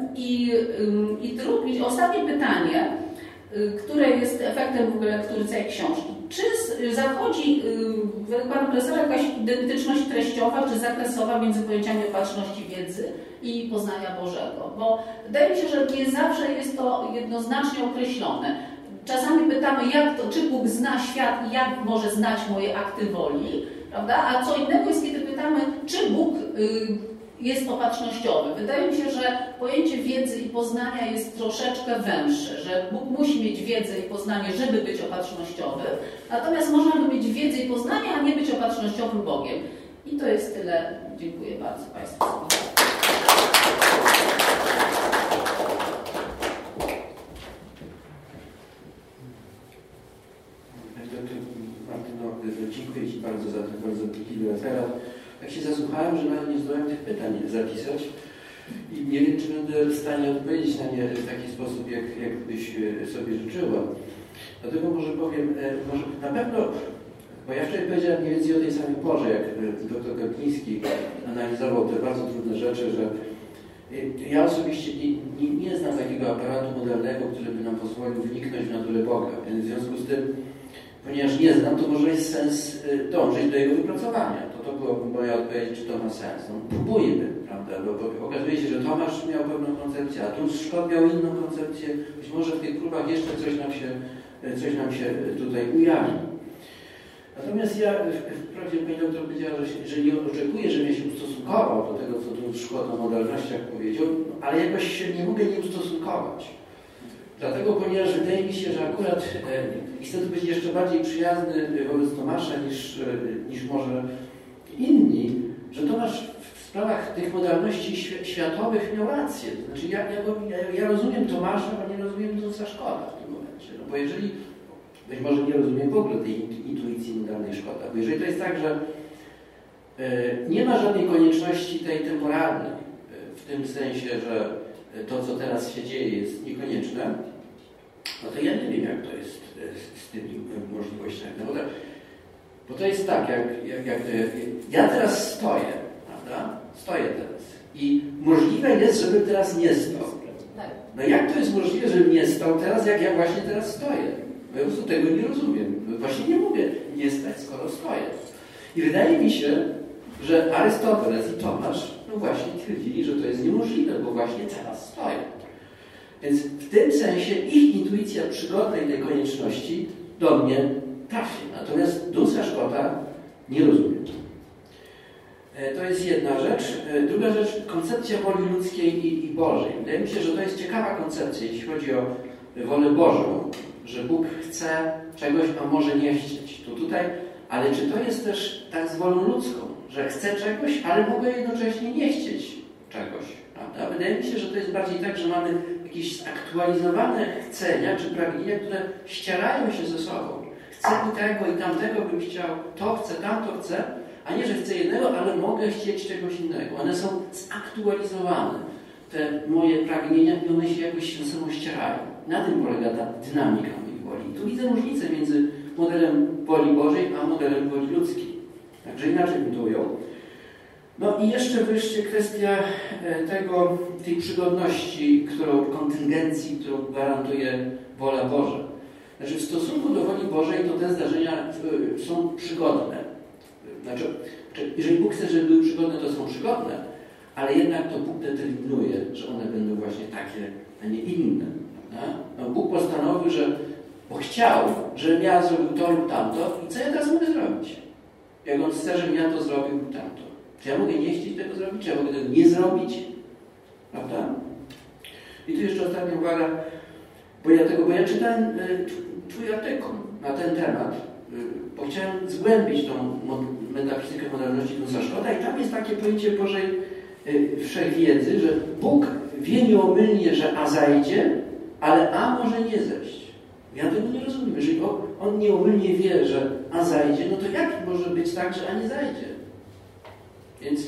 Speaker 2: I ostatnie pytanie, które jest efektem w ogóle lektury całej książki. Czy zachodzi według pana profesora jakaś identyczność treściowa czy zakresowa między pojęciami opatrzności wiedzy i poznania Bożego? Bo wydaje mi się, że nie zawsze jest to jednoznacznie określone. Czasami pytamy, czy Bóg zna świat i jak może znać moje akty woli, prawda? A co innego jest, kiedy pytamy, czy Bóg jest opatrznościowy. Wydaje mi się, że pojęcie wiedzy i poznania jest troszeczkę węższe, że Bóg musi mieć wiedzę i poznanie, żeby być opatrznościowy, natomiast można by mieć wiedzę i poznanie, a nie być opatrznościowym Bogiem. I to jest tyle. Dziękuję bardzo Państwu.
Speaker 3: Dziękuję Ci bardzo za ten bardzo wnikliwy referat. Tak się zasłuchałem, że nawet nie zdołałem tych pytań zapisać i nie wiem, czy będę w stanie odpowiedzieć na nie w taki sposób, jak byś sobie życzyła. Dlatego może powiem, na pewno, bo ja wczoraj powiedziałem mniej więcej o tej samej porze, jak dr Garpiński analizował te bardzo trudne rzeczy, że ja osobiście nie znam takiego aparatu modalnego, który by nam pozwolił wniknąć w naturę Boga. Więc w związku z tym, ponieważ nie znam, to może jest sens dążyć do jego wypracowania. To była moja odpowiedź, czy to ma sens. No, próbujmy, prawda? Bo okazuje się, że Tomasz miał pewną koncepcję, a tu Szkot miał inną koncepcję. Być może w tych próbach jeszcze coś nam się tutaj ujawni. Natomiast ja wprawdzie pani doktor powiedziała, że nie oczekuję, żebym się ustosunkował do tego, co tu Szkot o modalnościach powiedział, ale jakoś nie mogę nie ustosunkować. Dlatego, ponieważ wydaje mi się, że akurat chcę tu być jeszcze bardziej przyjazny wobec Tomasza niż może inni, że Tomasz w sprawach tych modalności światowych miał rację. To znaczy ja rozumiem Tomasza, a nie rozumiem Dusa Szkota w tym momencie. No bo jeżeli, być może nie rozumiem w ogóle tej intuicji modalnej Szkota, bo jeżeli to jest tak, że nie ma żadnej konieczności tej temporalnej, w tym sensie, że to, co teraz się dzieje, jest niekonieczne, no to ja nie wiem, jak to jest z tymi możliwościami. No bo to jest tak, ja teraz stoję, prawda? Stoję teraz. I możliwe jest, żebym teraz nie stał. No jak to jest możliwe, żebym nie stał teraz, jak ja właśnie teraz stoję? No ja po prostu tego nie rozumiem. Właśnie nie mogę nie stać, skoro stoję. I wydaje mi się, że Arystoteles i Tomasz no właśnie twierdzili, że to jest niemożliwe, bo właśnie teraz stoję. Więc w tym sensie ich intuicja przygodnej tej konieczności do mnie trafi. Natomiast Dusa Szkota nie rozumiem. To jest jedna rzecz. Druga rzecz, koncepcja woli ludzkiej i Bożej. Wydaje mi się, że to jest ciekawa koncepcja, jeśli chodzi o wolę Bożą, że Bóg chce czegoś, a może nie chcieć. Ale czy to jest też tak z wolą ludzką, że chcę czegoś, ale mogę jednocześnie nie chcieć czegoś, prawda? Wydaje mi się, że to jest bardziej tak, że mamy jakieś zaktualizowane chcenia czy pragnienia, które ścierają się ze sobą. Chcę i tego, i tamtego bym chciał, to chcę, tamto chcę, a nie, że chcę jednego, ale mogę chcieć czegoś innego. One są zaktualizowane, te moje pragnienia, i one się jakoś się ze sobą ścierają. Na tym polega ta dynamika mojej woli. I tu widzę różnicę między modelem woli Bożej, a modelem woli ludzkiej. Także inaczej bym to ujął. No i jeszcze wreszcie kwestia tej przygodności, kontyngencji, którą gwarantuje wola Boża. Znaczy w stosunku do woli Bożej to te zdarzenia są przygodne. Znaczy, jeżeli Bóg chce, żeby były przygodne, to są przygodne, ale jednak to Bóg determinuje, że one będą właśnie takie, a nie inne. No, Bóg postanowił, bo chciał, żebym ja zrobił to lub tamto i co ja teraz mogę zrobić? Jak On chce, żebym ja to zrobił lub tamto. Czy ja mogę nie chcieć tego zrobić? Czy ja mogę tego nie zrobić? Prawda? I tu jeszcze ostatnia uwaga, bo ja czytałem Twój artykuł na ten temat, bo chciałem zgłębić tą metafizykę moralności Knudsa Scotta i tam jest takie pojęcie Bożej wszechwiedzy, że Bóg wie nieomylnie, że A zajdzie, ale A może nie zejść. Ja tego nie rozumiem. Jeżeli On nieomylnie wie, że A zajdzie, no to jak może być tak, że A nie zajdzie? Więc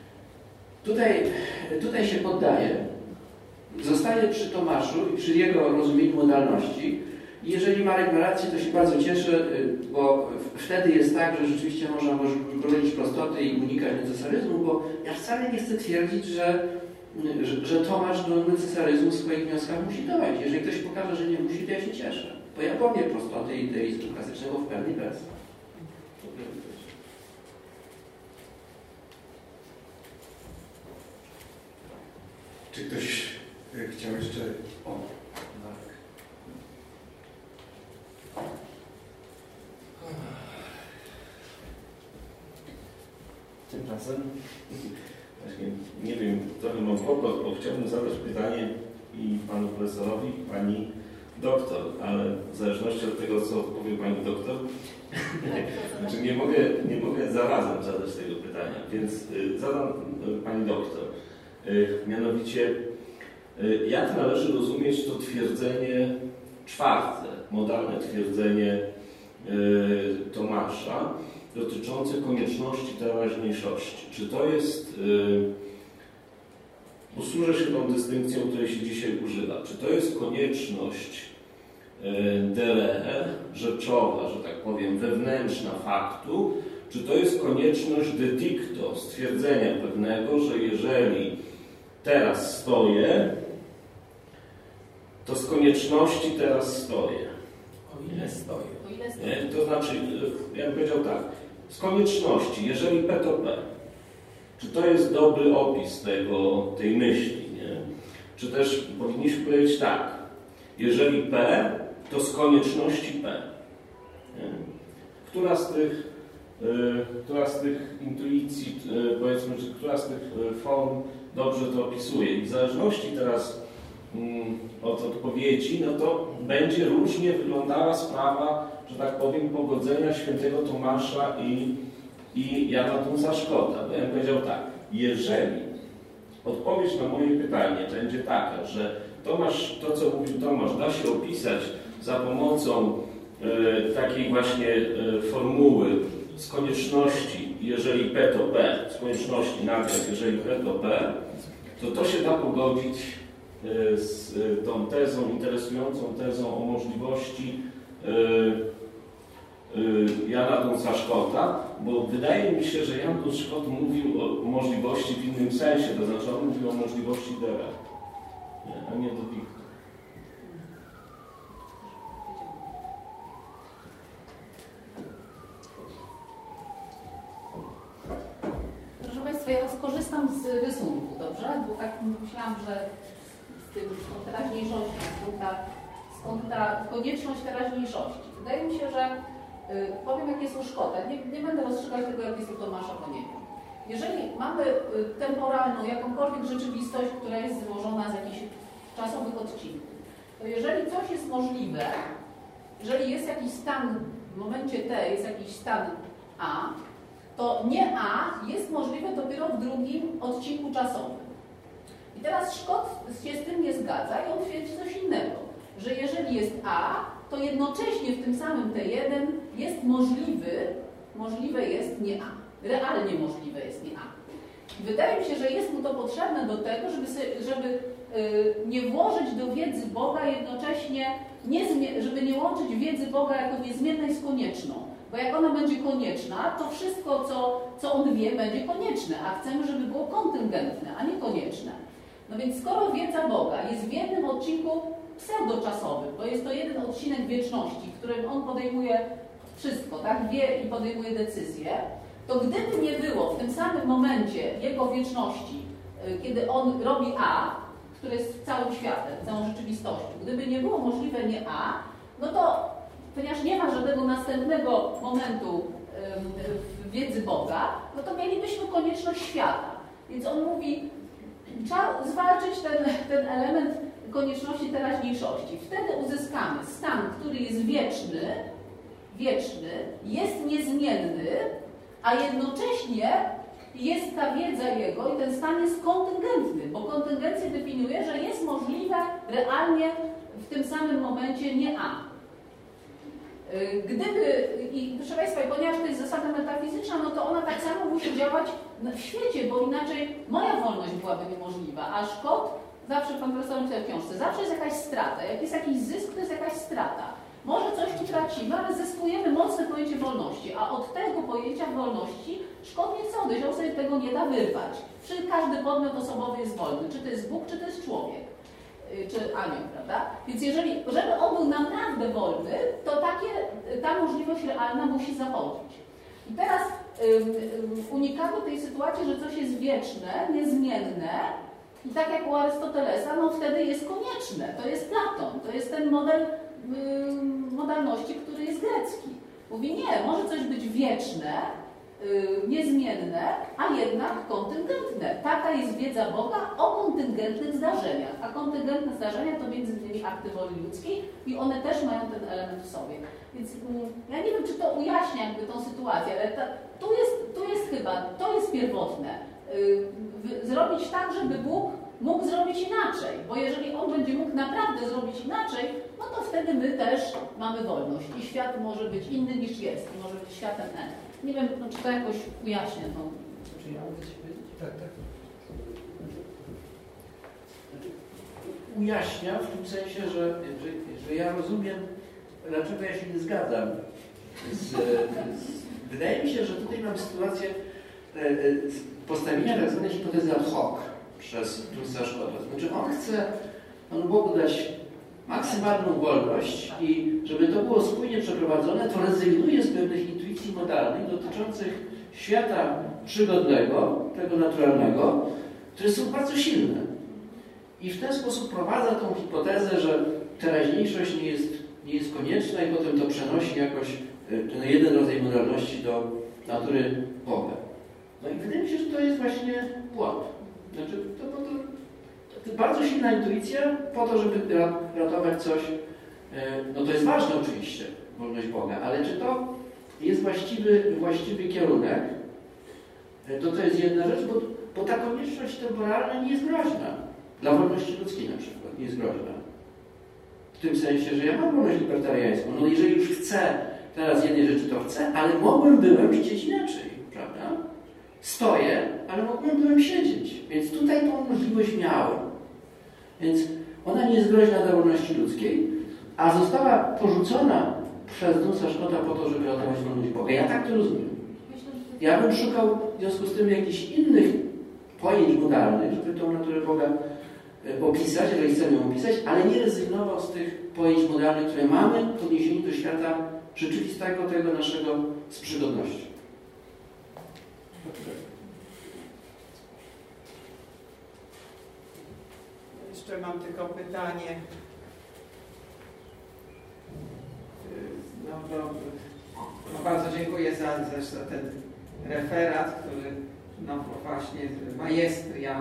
Speaker 3: tutaj się poddaje, zostaje przy Tomaszu i przy jego rozumieniu modalności. I jeżeli Marek ma rację, to się bardzo cieszę, bo wtedy jest tak, że rzeczywiście można bronić prostoty i unikać necesaryzmu, bo ja wcale nie chcę twierdzić, że Tomasz do necesaryzmu w swoich wnioskach musi dojść. Jeżeli ktoś pokaże, że nie musi, to ja się cieszę. Bo ja powiem prostoty i deizmu klasycznego w pełnej wersji.
Speaker 1: Czy ktoś chciał jeszcze... Marek.
Speaker 4: Tymczasem, właśnie nie wiem, trochę mam kłopot, bo chciałbym zadać pytanie i panu profesorowi, i pani doktor, ale w zależności od tego, co odpowie pani doktor, znaczy nie mogę zarazem zadać tego pytania, więc zadam pani doktor. Mianowicie, jak należy rozumieć to twierdzenie czwarte, modalne twierdzenie Tomasza, dotyczące konieczności teraźniejszości. Czy to jest, posłużę się tą dystynkcją, której się dzisiaj używa, czy to jest konieczność de re, rzeczowa, że tak powiem, wewnętrzna faktu, czy to jest konieczność de dicto, stwierdzenia pewnego, że jeżeli teraz stoję, to z konieczności teraz stoję.
Speaker 3: O ile stoję.
Speaker 4: Nie, to znaczy, ja bym powiedział tak, z konieczności, jeżeli P to P, czy to jest dobry opis tej myśli, nie? Czy też powinniśmy powiedzieć tak, jeżeli P, to z konieczności P. Nie? Która z tych intuicji, powiedzmy, czy która z tych form dobrze to opisuje? I w zależności teraz od odpowiedzi, no to będzie różnie wyglądała sprawa, że tak powiem, pogodzenia świętego Tomasza i Jana Knudsa Scotta. Bo ja bym powiedział tak, jeżeli odpowiedź na moje pytanie będzie taka, że Tomasz, to co mówił Tomasz, da się opisać za pomocą takiej właśnie formuły z konieczności, jeżeli P to P, z konieczności nagrać, jeżeli P to P, to się da pogodzić z tą tezą, interesującą tezą o możliwości Jana Knudsa Scotta, bo wydaje mi się, że Jan Knuds Scott mówił o możliwości w innym sensie, to znaczy on mówił o możliwości de re, a nie do dicto.
Speaker 2: Proszę Państwa, ja skorzystam z rysunku, dobrze? Bo tak myślałam, że z tym teraźniejszości, skąd ta konieczność teraźniejszości. Wydaje mi się, że powiem, jak jest u Scotta. Nie będę rozstrzygać tego, jak jest u Tomasza Koniecznego. Jeżeli mamy temporalną, jakąkolwiek rzeczywistość, która jest złożona z jakichś czasowych odcinków, to jeżeli coś jest możliwe, jeżeli jest jakiś stan, w momencie T jest jakiś stan A, to nie A jest możliwe dopiero w drugim odcinku czasowym. I teraz Scott się z tym nie zgadza i on twierdzi coś innego, że jeżeli jest A, to jednocześnie w tym samym T1 jest możliwe jest nie A. Realnie możliwe jest nie A. I wydaje mi się, że jest mu to potrzebne do tego, żeby nie włożyć do wiedzy Boga jednocześnie, żeby nie łączyć wiedzy Boga jako niezmiennej z konieczną. Bo jak ona będzie konieczna, to wszystko, co on wie, będzie konieczne, a chcemy, żeby było kontyngentne, a nie konieczne. No więc skoro wiedza Boga jest w jednym odcinku pseudoczasowym, bo jest to jeden odcinek wieczności, w którym on podejmuje wszystko, tak, wie i podejmuje decyzje, to gdyby nie było w tym samym momencie jego wieczności, kiedy on robi A, który jest całym światem, całą rzeczywistością, gdyby nie było możliwe nie A, no to ponieważ nie ma żadnego następnego momentu w wiedzy Boga, no to mielibyśmy konieczność świata. Więc on mówi, trzeba zwalczyć ten element konieczności teraźniejszości. Wtedy uzyskamy stan, który jest wieczny, jest niezmienny, a jednocześnie jest ta wiedza jego i ten stan jest kontyngentny, bo kontyngencję definiuje, że jest możliwe realnie w tym samym momencie nie A. Proszę Państwa, ponieważ to jest zasada metafizyczna, no to ona tak samo musi działać w świecie, bo inaczej moja wolność byłaby niemożliwa, a Szkot, zawsze pan profesor napisał w książce, zawsze jest jakaś strata. Jak jest jakiś zysk, to jest jakaś strata. Może coś utracimy, ale zyskujemy mocne pojęcie wolności, a od tego pojęcia wolności Szkot nie chce odejść, on sobie tego nie da wyrwać. Każdy podmiot osobowy jest wolny, czy to jest Bóg, czy to jest człowiek. Czy anioł, prawda? Więc żeby on był naprawdę wolny, to ta możliwość realna musi zachodzić. I teraz unikamy tej sytuacji, że coś jest wieczne, niezmienne i tak jak u Arystotelesa, no wtedy jest konieczne. To jest Platon, to jest ten model modalności, który jest grecki. Mówi nie, może coś być wieczne, niezmienne, a jednak kontyngentne. Taka jest wiedza Boga o kontyngentnych zdarzeniach. A kontyngentne zdarzenia to między innymi akty woli ludzkiej i one też mają ten element w sobie. Więc ja nie wiem, czy to ujaśnia jakby tą sytuację, ale to jest pierwotne. Zrobić tak, żeby Bóg mógł zrobić inaczej, bo jeżeli On będzie mógł naprawdę zrobić inaczej, no to wtedy my też mamy wolność i świat może być inny niż jest, może być światem N. Nie wiem, no, czy to jakoś ujaśnia tą...
Speaker 3: Czy ja mogę coś powiedzieć?
Speaker 1: Tak.
Speaker 3: Ujaśnia w tym sensie, że ja rozumiem, dlaczego ja się nie zgadzam. Wydaje mi się, że tutaj mam sytuację postawienia tak zwanej hipotezy ad hoc przez Trusa Szkota. Znaczy on Bogu dać maksymalną wolność i żeby to było spójnie przeprowadzone, to rezygnuje z pewnych intuicji modalnych dotyczących świata przygodnego, tego naturalnego, które są bardzo silne. I w ten sposób prowadza tą hipotezę, że teraźniejszość nie jest konieczna i potem to przenosi jakoś ten jeden rodzaj modalności do natury Boga. No i wydaje mi się, że to jest właśnie błąd. Znaczy, to bardzo silna intuicja po to, żeby ratować coś, no to jest ważne oczywiście, wolność Boga, ale czy to jest właściwy kierunek, to jest jedna rzecz, bo ta konieczność temporalna nie jest groźna. Dla wolności ludzkiej na przykład nie jest groźna. W tym sensie, że ja mam wolność libertariańską. No jeżeli już chcę teraz jednej rzeczy, to chcę, ale byłem chcieć inaczej, prawda? Stoję, ale byłem siedzieć. Więc tutaj tą możliwość miałem. Więc ona nie jest groźna dla wolności ludzkiej, a została porzucona przez Trusa Szkota po to, żeby ratować wolność Boga. Ja tak to rozumiem. Ja bym szukał w związku z tym jakichś innych pojęć modalnych, żeby tą naturę Boga opisać, jeżeli chcemy ją opisać, ale nie rezygnował z tych pojęć modalnych, które mamy w odniesieniu do świata rzeczywistego, tego naszego z przygodnością.
Speaker 5: Jeszcze mam tylko pytanie. Bardzo dziękuję za ten referat, który właśnie majestria,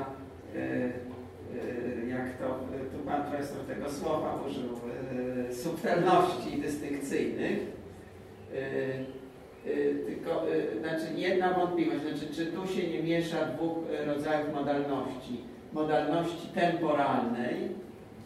Speaker 5: jak to tu pan profesor tego słowa użył, subtelności dystynkcyjnych. Tylko jedna wątpliwość, czy tu się nie miesza dwóch rodzajów modalności. Modalności temporalnej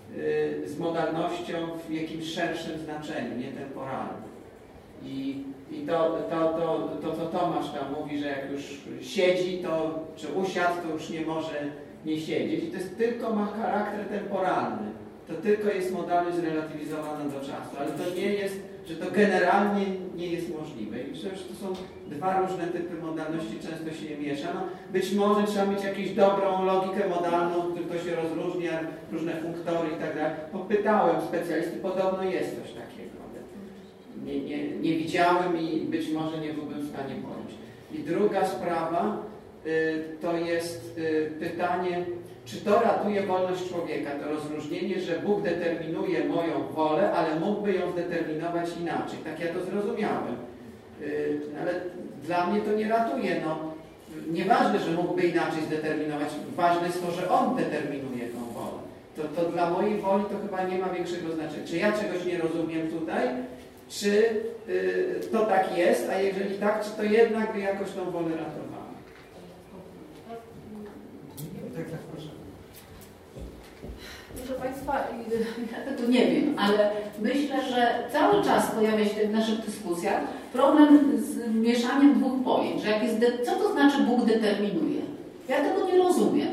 Speaker 5: z modalnością w jakimś szerszym znaczeniu, nietemporalnym. I I to, co Tomasz tam mówi, że jak już siedzi, to czy usiadł, to już nie może nie siedzieć. I to jest tylko ma charakter temporalny. To tylko jest modalność zrelatywizowana do czasu, ale to nie jest, że to generalnie nie jest możliwe. I myślę, że to są dwa różne typy modalności, często się je miesza. No, być może trzeba mieć jakąś dobrą logikę modalną, w której to się rozróżnia, różne funktory i tak dalej. Popytałem specjalisty, podobno jest coś takiego, ale nie widziałem i być może nie byłbym w stanie pojąć. I druga sprawa to jest pytanie, czy to ratuje wolność człowieka, to rozróżnienie, że Bóg determinuje moją wolę, ale mógłby ją zdeterminować inaczej. Tak ja to zrozumiałem. Ale dla mnie to nie ratuje. No, nieważne, że mógłby inaczej zdeterminować. Ważne jest to, że On determinuje tą wolę. To dla mojej woli to chyba nie ma większego znaczenia. Czy ja czegoś nie rozumiem tutaj, czy to tak jest, a jeżeli tak, czy to jednak by jakoś tą wolę ratowało.
Speaker 2: Proszę Państwa, ja tego nie wiem, ale myślę, że cały czas pojawia się w naszych dyskusjach problem z mieszaniem dwóch pojęć, że jak jest co to znaczy Bóg determinuje? Ja tego nie rozumiem.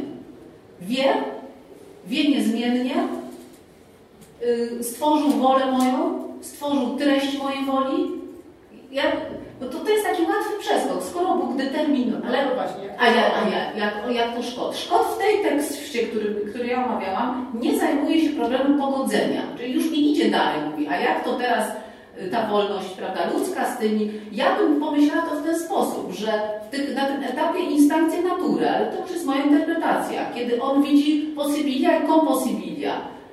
Speaker 2: Wie niezmiennie, stworzył wolę moją, stworzył treść mojej woli. Bo to jest taki łatwy przeskok, skoro Bóg determinuje. Ale jak to Szkot? Szkot w tej tekście, który ja omawiałam, nie zajmuje się problemem pogodzenia. Czyli już nie idzie dalej, mówi, a jak to teraz ta wolność, prawda, ludzka z tymi. Ja bym pomyślała to w ten sposób, że na tym etapie instancje natury, ale to już jest moja interpretacja, kiedy on widzi possibilia i compossibilia.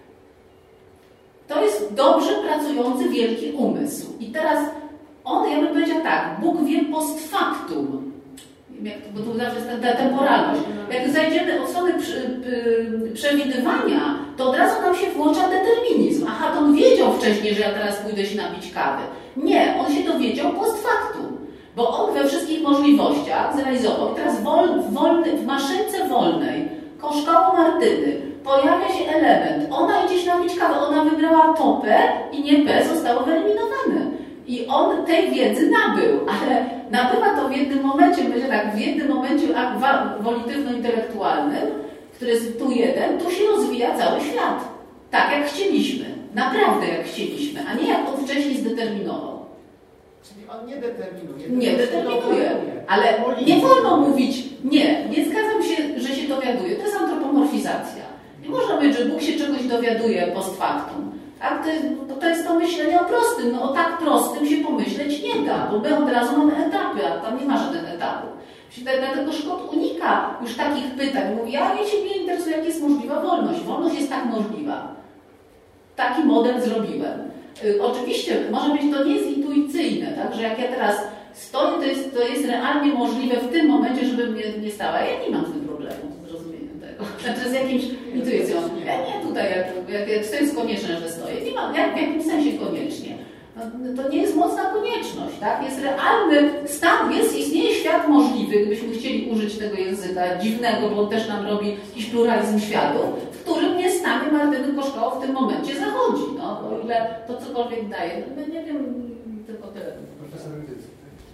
Speaker 2: To jest dobrze pracujący wielki umysł. I teraz ja bym powiedziała tak, Bóg wie post factum, bo tu zawsze jest ta temporalność. Jak zajdziemy od strony przewidywania, to od razu nam się włącza determinizm. Aha, to on wiedział wcześniej, że ja teraz pójdę się napić kawy. Nie, on się dowiedział post factum, bo on we wszystkich możliwościach zrealizował. I teraz w maszynce wolnej, kosztoło Martyny, pojawia się element. Ona idzie się napić kawę, ona wybrała to P i nie P zostało wyeliminowane. I on tej wiedzy nabył, ale nabywa to w jednym momencie, będzie tak, w jednym momencie wolitywno-intelektualnym, który jest tu jeden, tu się rozwija cały świat. Tak jak chcieliśmy. Naprawdę jak chcieliśmy, a nie jak on wcześniej zdeterminował.
Speaker 5: Czyli on nie determinuje.
Speaker 2: Nie determinuje, ale nie wolno mówić, nie zgadzam się, że się dowiaduje. To jest antropomorfizacja. Nie można powiedzieć, że Bóg się czegoś dowiaduje post factum. To jest to myślenie o prostym. No o tak prostym się pomyśleć nie da, bo my od razu mamy etapy, a tam nie ma żadnych etapów. Dlatego Szkot unika już takich pytań. Mówi, ja się nie interesuje, jak jest możliwa wolność. Wolność jest tak możliwa. Taki model zrobiłem. Oczywiście, może być to nie jest intuicyjne, tak? Że jak ja teraz stoję, to jest realnie możliwe w tym momencie, żebym nie stała. Ja nie mam z tym problemu z rozumieniem tego. Znaczy z jakimś intuicją. Ja nie tutaj, jak to jest konieczne, że stoję. Nie mam, w jakim sensie koniecznie. No, to nie jest mocna konieczność, tak? Jest realny stan, istnieje świat możliwy, gdybyśmy chcieli użyć tego języka dziwnego, bo on też nam robi jakiś pluralizm światów, w którym nie stanie Martyny Koszkoło w tym momencie zachodzi. No, o ile to cokolwiek daje. No, nie wiem, tylko tyle.
Speaker 1: Profesor Rydycy.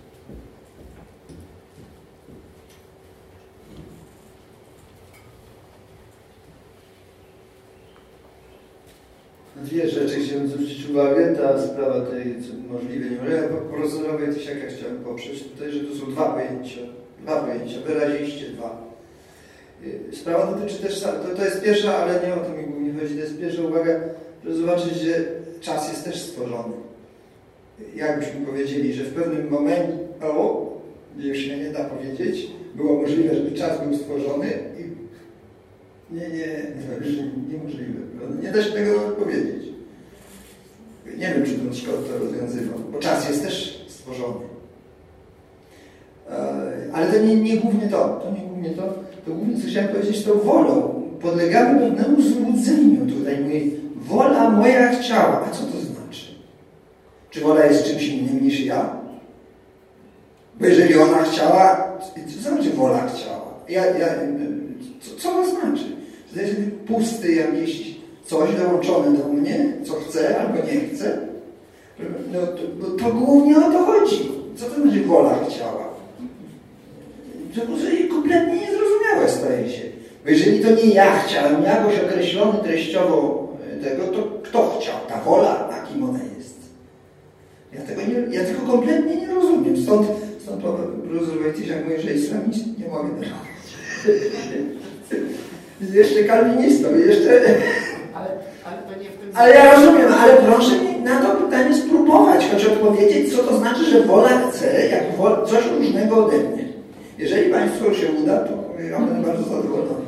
Speaker 6: Dwie rzeczy chciałem zwrócić uwagę. Ta sprawa tej możliwej, profesorowej Tysiaka chciałem poprzeć tutaj, że tu są dwa pojęcia, wyraziście dwa. Sprawa dotyczy też, to jest pierwsza, ale nie o to mi głównie chodzi, to jest pierwsza uwaga, żeby zobaczyć, że czas jest też stworzony. Jakbyśmy powiedzieli, że w pewnym momencie, już się nie da powiedzieć, było możliwe, żeby czas był stworzony i niemożliwe. Nie da się tego powiedzieć. Nie wiem, czy ten Szkot to rozwiązywał, bo czas jest też stworzony. Ale to nie głównie to. To głównie, co chciałem powiedzieć, z tą wolą. Podlegamy pewnemu złudzeniu tutaj. Mówi, wola moja chciała. A co to znaczy? Czy wola jest czymś innym niż ja? Bo jeżeli ona chciała, co znaczy wola chciała? Co to znaczy? To jest pusty jakiś coś dołączone do mnie, co chcę albo nie chcę. No to głównie o to chodzi. Co to znaczy wola chciała? To kompletnie niezrozumiałe staje się. Bo jeżeli to nie ja chciałem, jakoś określony treściowo tego, to kto chciał? Ta wola, a kim ona jest? Ja tego kompletnie nie rozumiem. Stąd profesor Wojtysiak mówi, że islamist nie mogę jeszcze kalwinistą, jeszcze...
Speaker 5: Ale to nie w tym...
Speaker 6: Ale ja rozumiem, ale proszę mi na to pytanie spróbować, choć odpowiedzieć, co to znaczy, że wola chce, jak coś różnego ode mnie. Jeżeli Państwu się uda, to ja będę bardzo zadowolony.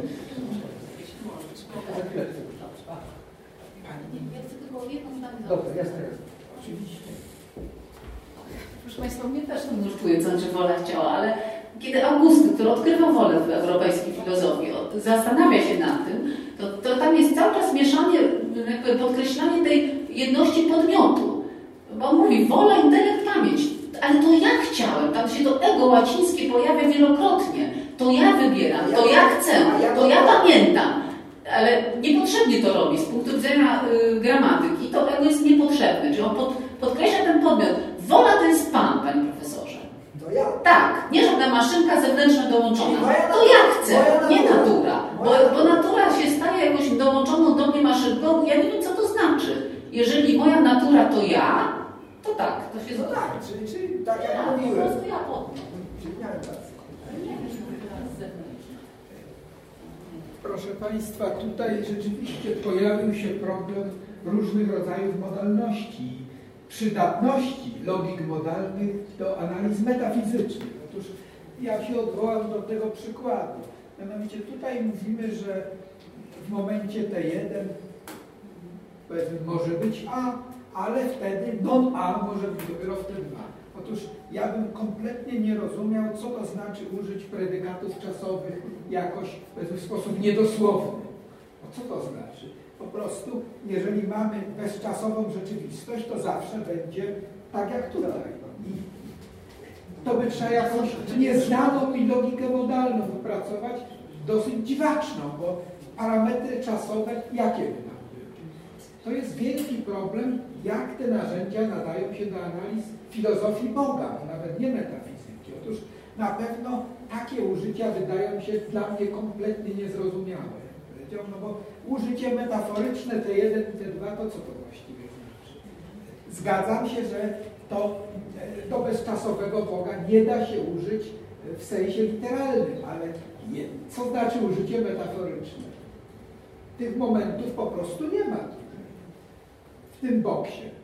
Speaker 1: Oczywiście.
Speaker 2: Proszę Państwa, mnie też to nurtuje, co znaczy wola chciała, ale kiedy Augustyn, który odkrywa wolę w europejskiej filozofii, zastanawia się nad tym, to tam jest cały czas mieszanie, jakby podkreślanie tej jedności podmiotu. Bo on mówi wola, intelekt, pamięć. Ale to ja chciałem, tam się to ego łacińskie pojawia wielokrotnie. To ja wybieram, to ja chcę, to ja pamiętam. Ale niepotrzebnie to robi. Z punktu widzenia gramatyki to ego jest niepotrzebne. Czyli on podkreśla ten podmiot. Wola to jest Pan, Panie Profesorze.
Speaker 6: To ja.
Speaker 2: Tak, nie żadna maszynka zewnętrzna dołączona. To ja chcę, nie natura. Bo natura się staje jakąś dołączoną do mnie maszynką. Ja nie wiem, co to znaczy. Jeżeli moja natura to ja, to tak, to się zgadza.
Speaker 6: Tak, czyli tak jak mówiłem.
Speaker 2: Po prostu ja podmiot.
Speaker 7: Proszę Państwa, tutaj rzeczywiście pojawił się problem różnych rodzajów modalności, przydatności logik modalnych do analiz metafizycznych. Otóż ja się odwołam do tego przykładu. Mianowicie tutaj mówimy, że w momencie T1 powiedzmy może być A, ale wtedy non-A może być dopiero w T2. Otóż ja bym kompletnie nie rozumiał, co to znaczy użyć predykatów czasowych jakoś w sposób niedosłowny. Co to znaczy? Po prostu, jeżeli mamy bezczasową rzeczywistość, to zawsze będzie tak jak tutaj. I to by trzeba jakąś nieznaną mi logikę modalną wypracować, dosyć dziwaczną, bo parametry czasowe jakie by nam były? To jest wielki problem, jak te narzędzia nadają się do analiz filozofii Boga, a nawet nie metafizyki. Otóż na pewno takie użycia wydają się dla mnie kompletnie niezrozumiałe. No bo użycie metaforyczne T1 i T2, to co to właściwie znaczy? Zgadzam się, że to do bezczasowego Boga nie da się użyć w sensie literalnym, ale co znaczy użycie metaforyczne? Tych momentów po prostu nie ma tutaj, w tym boksie.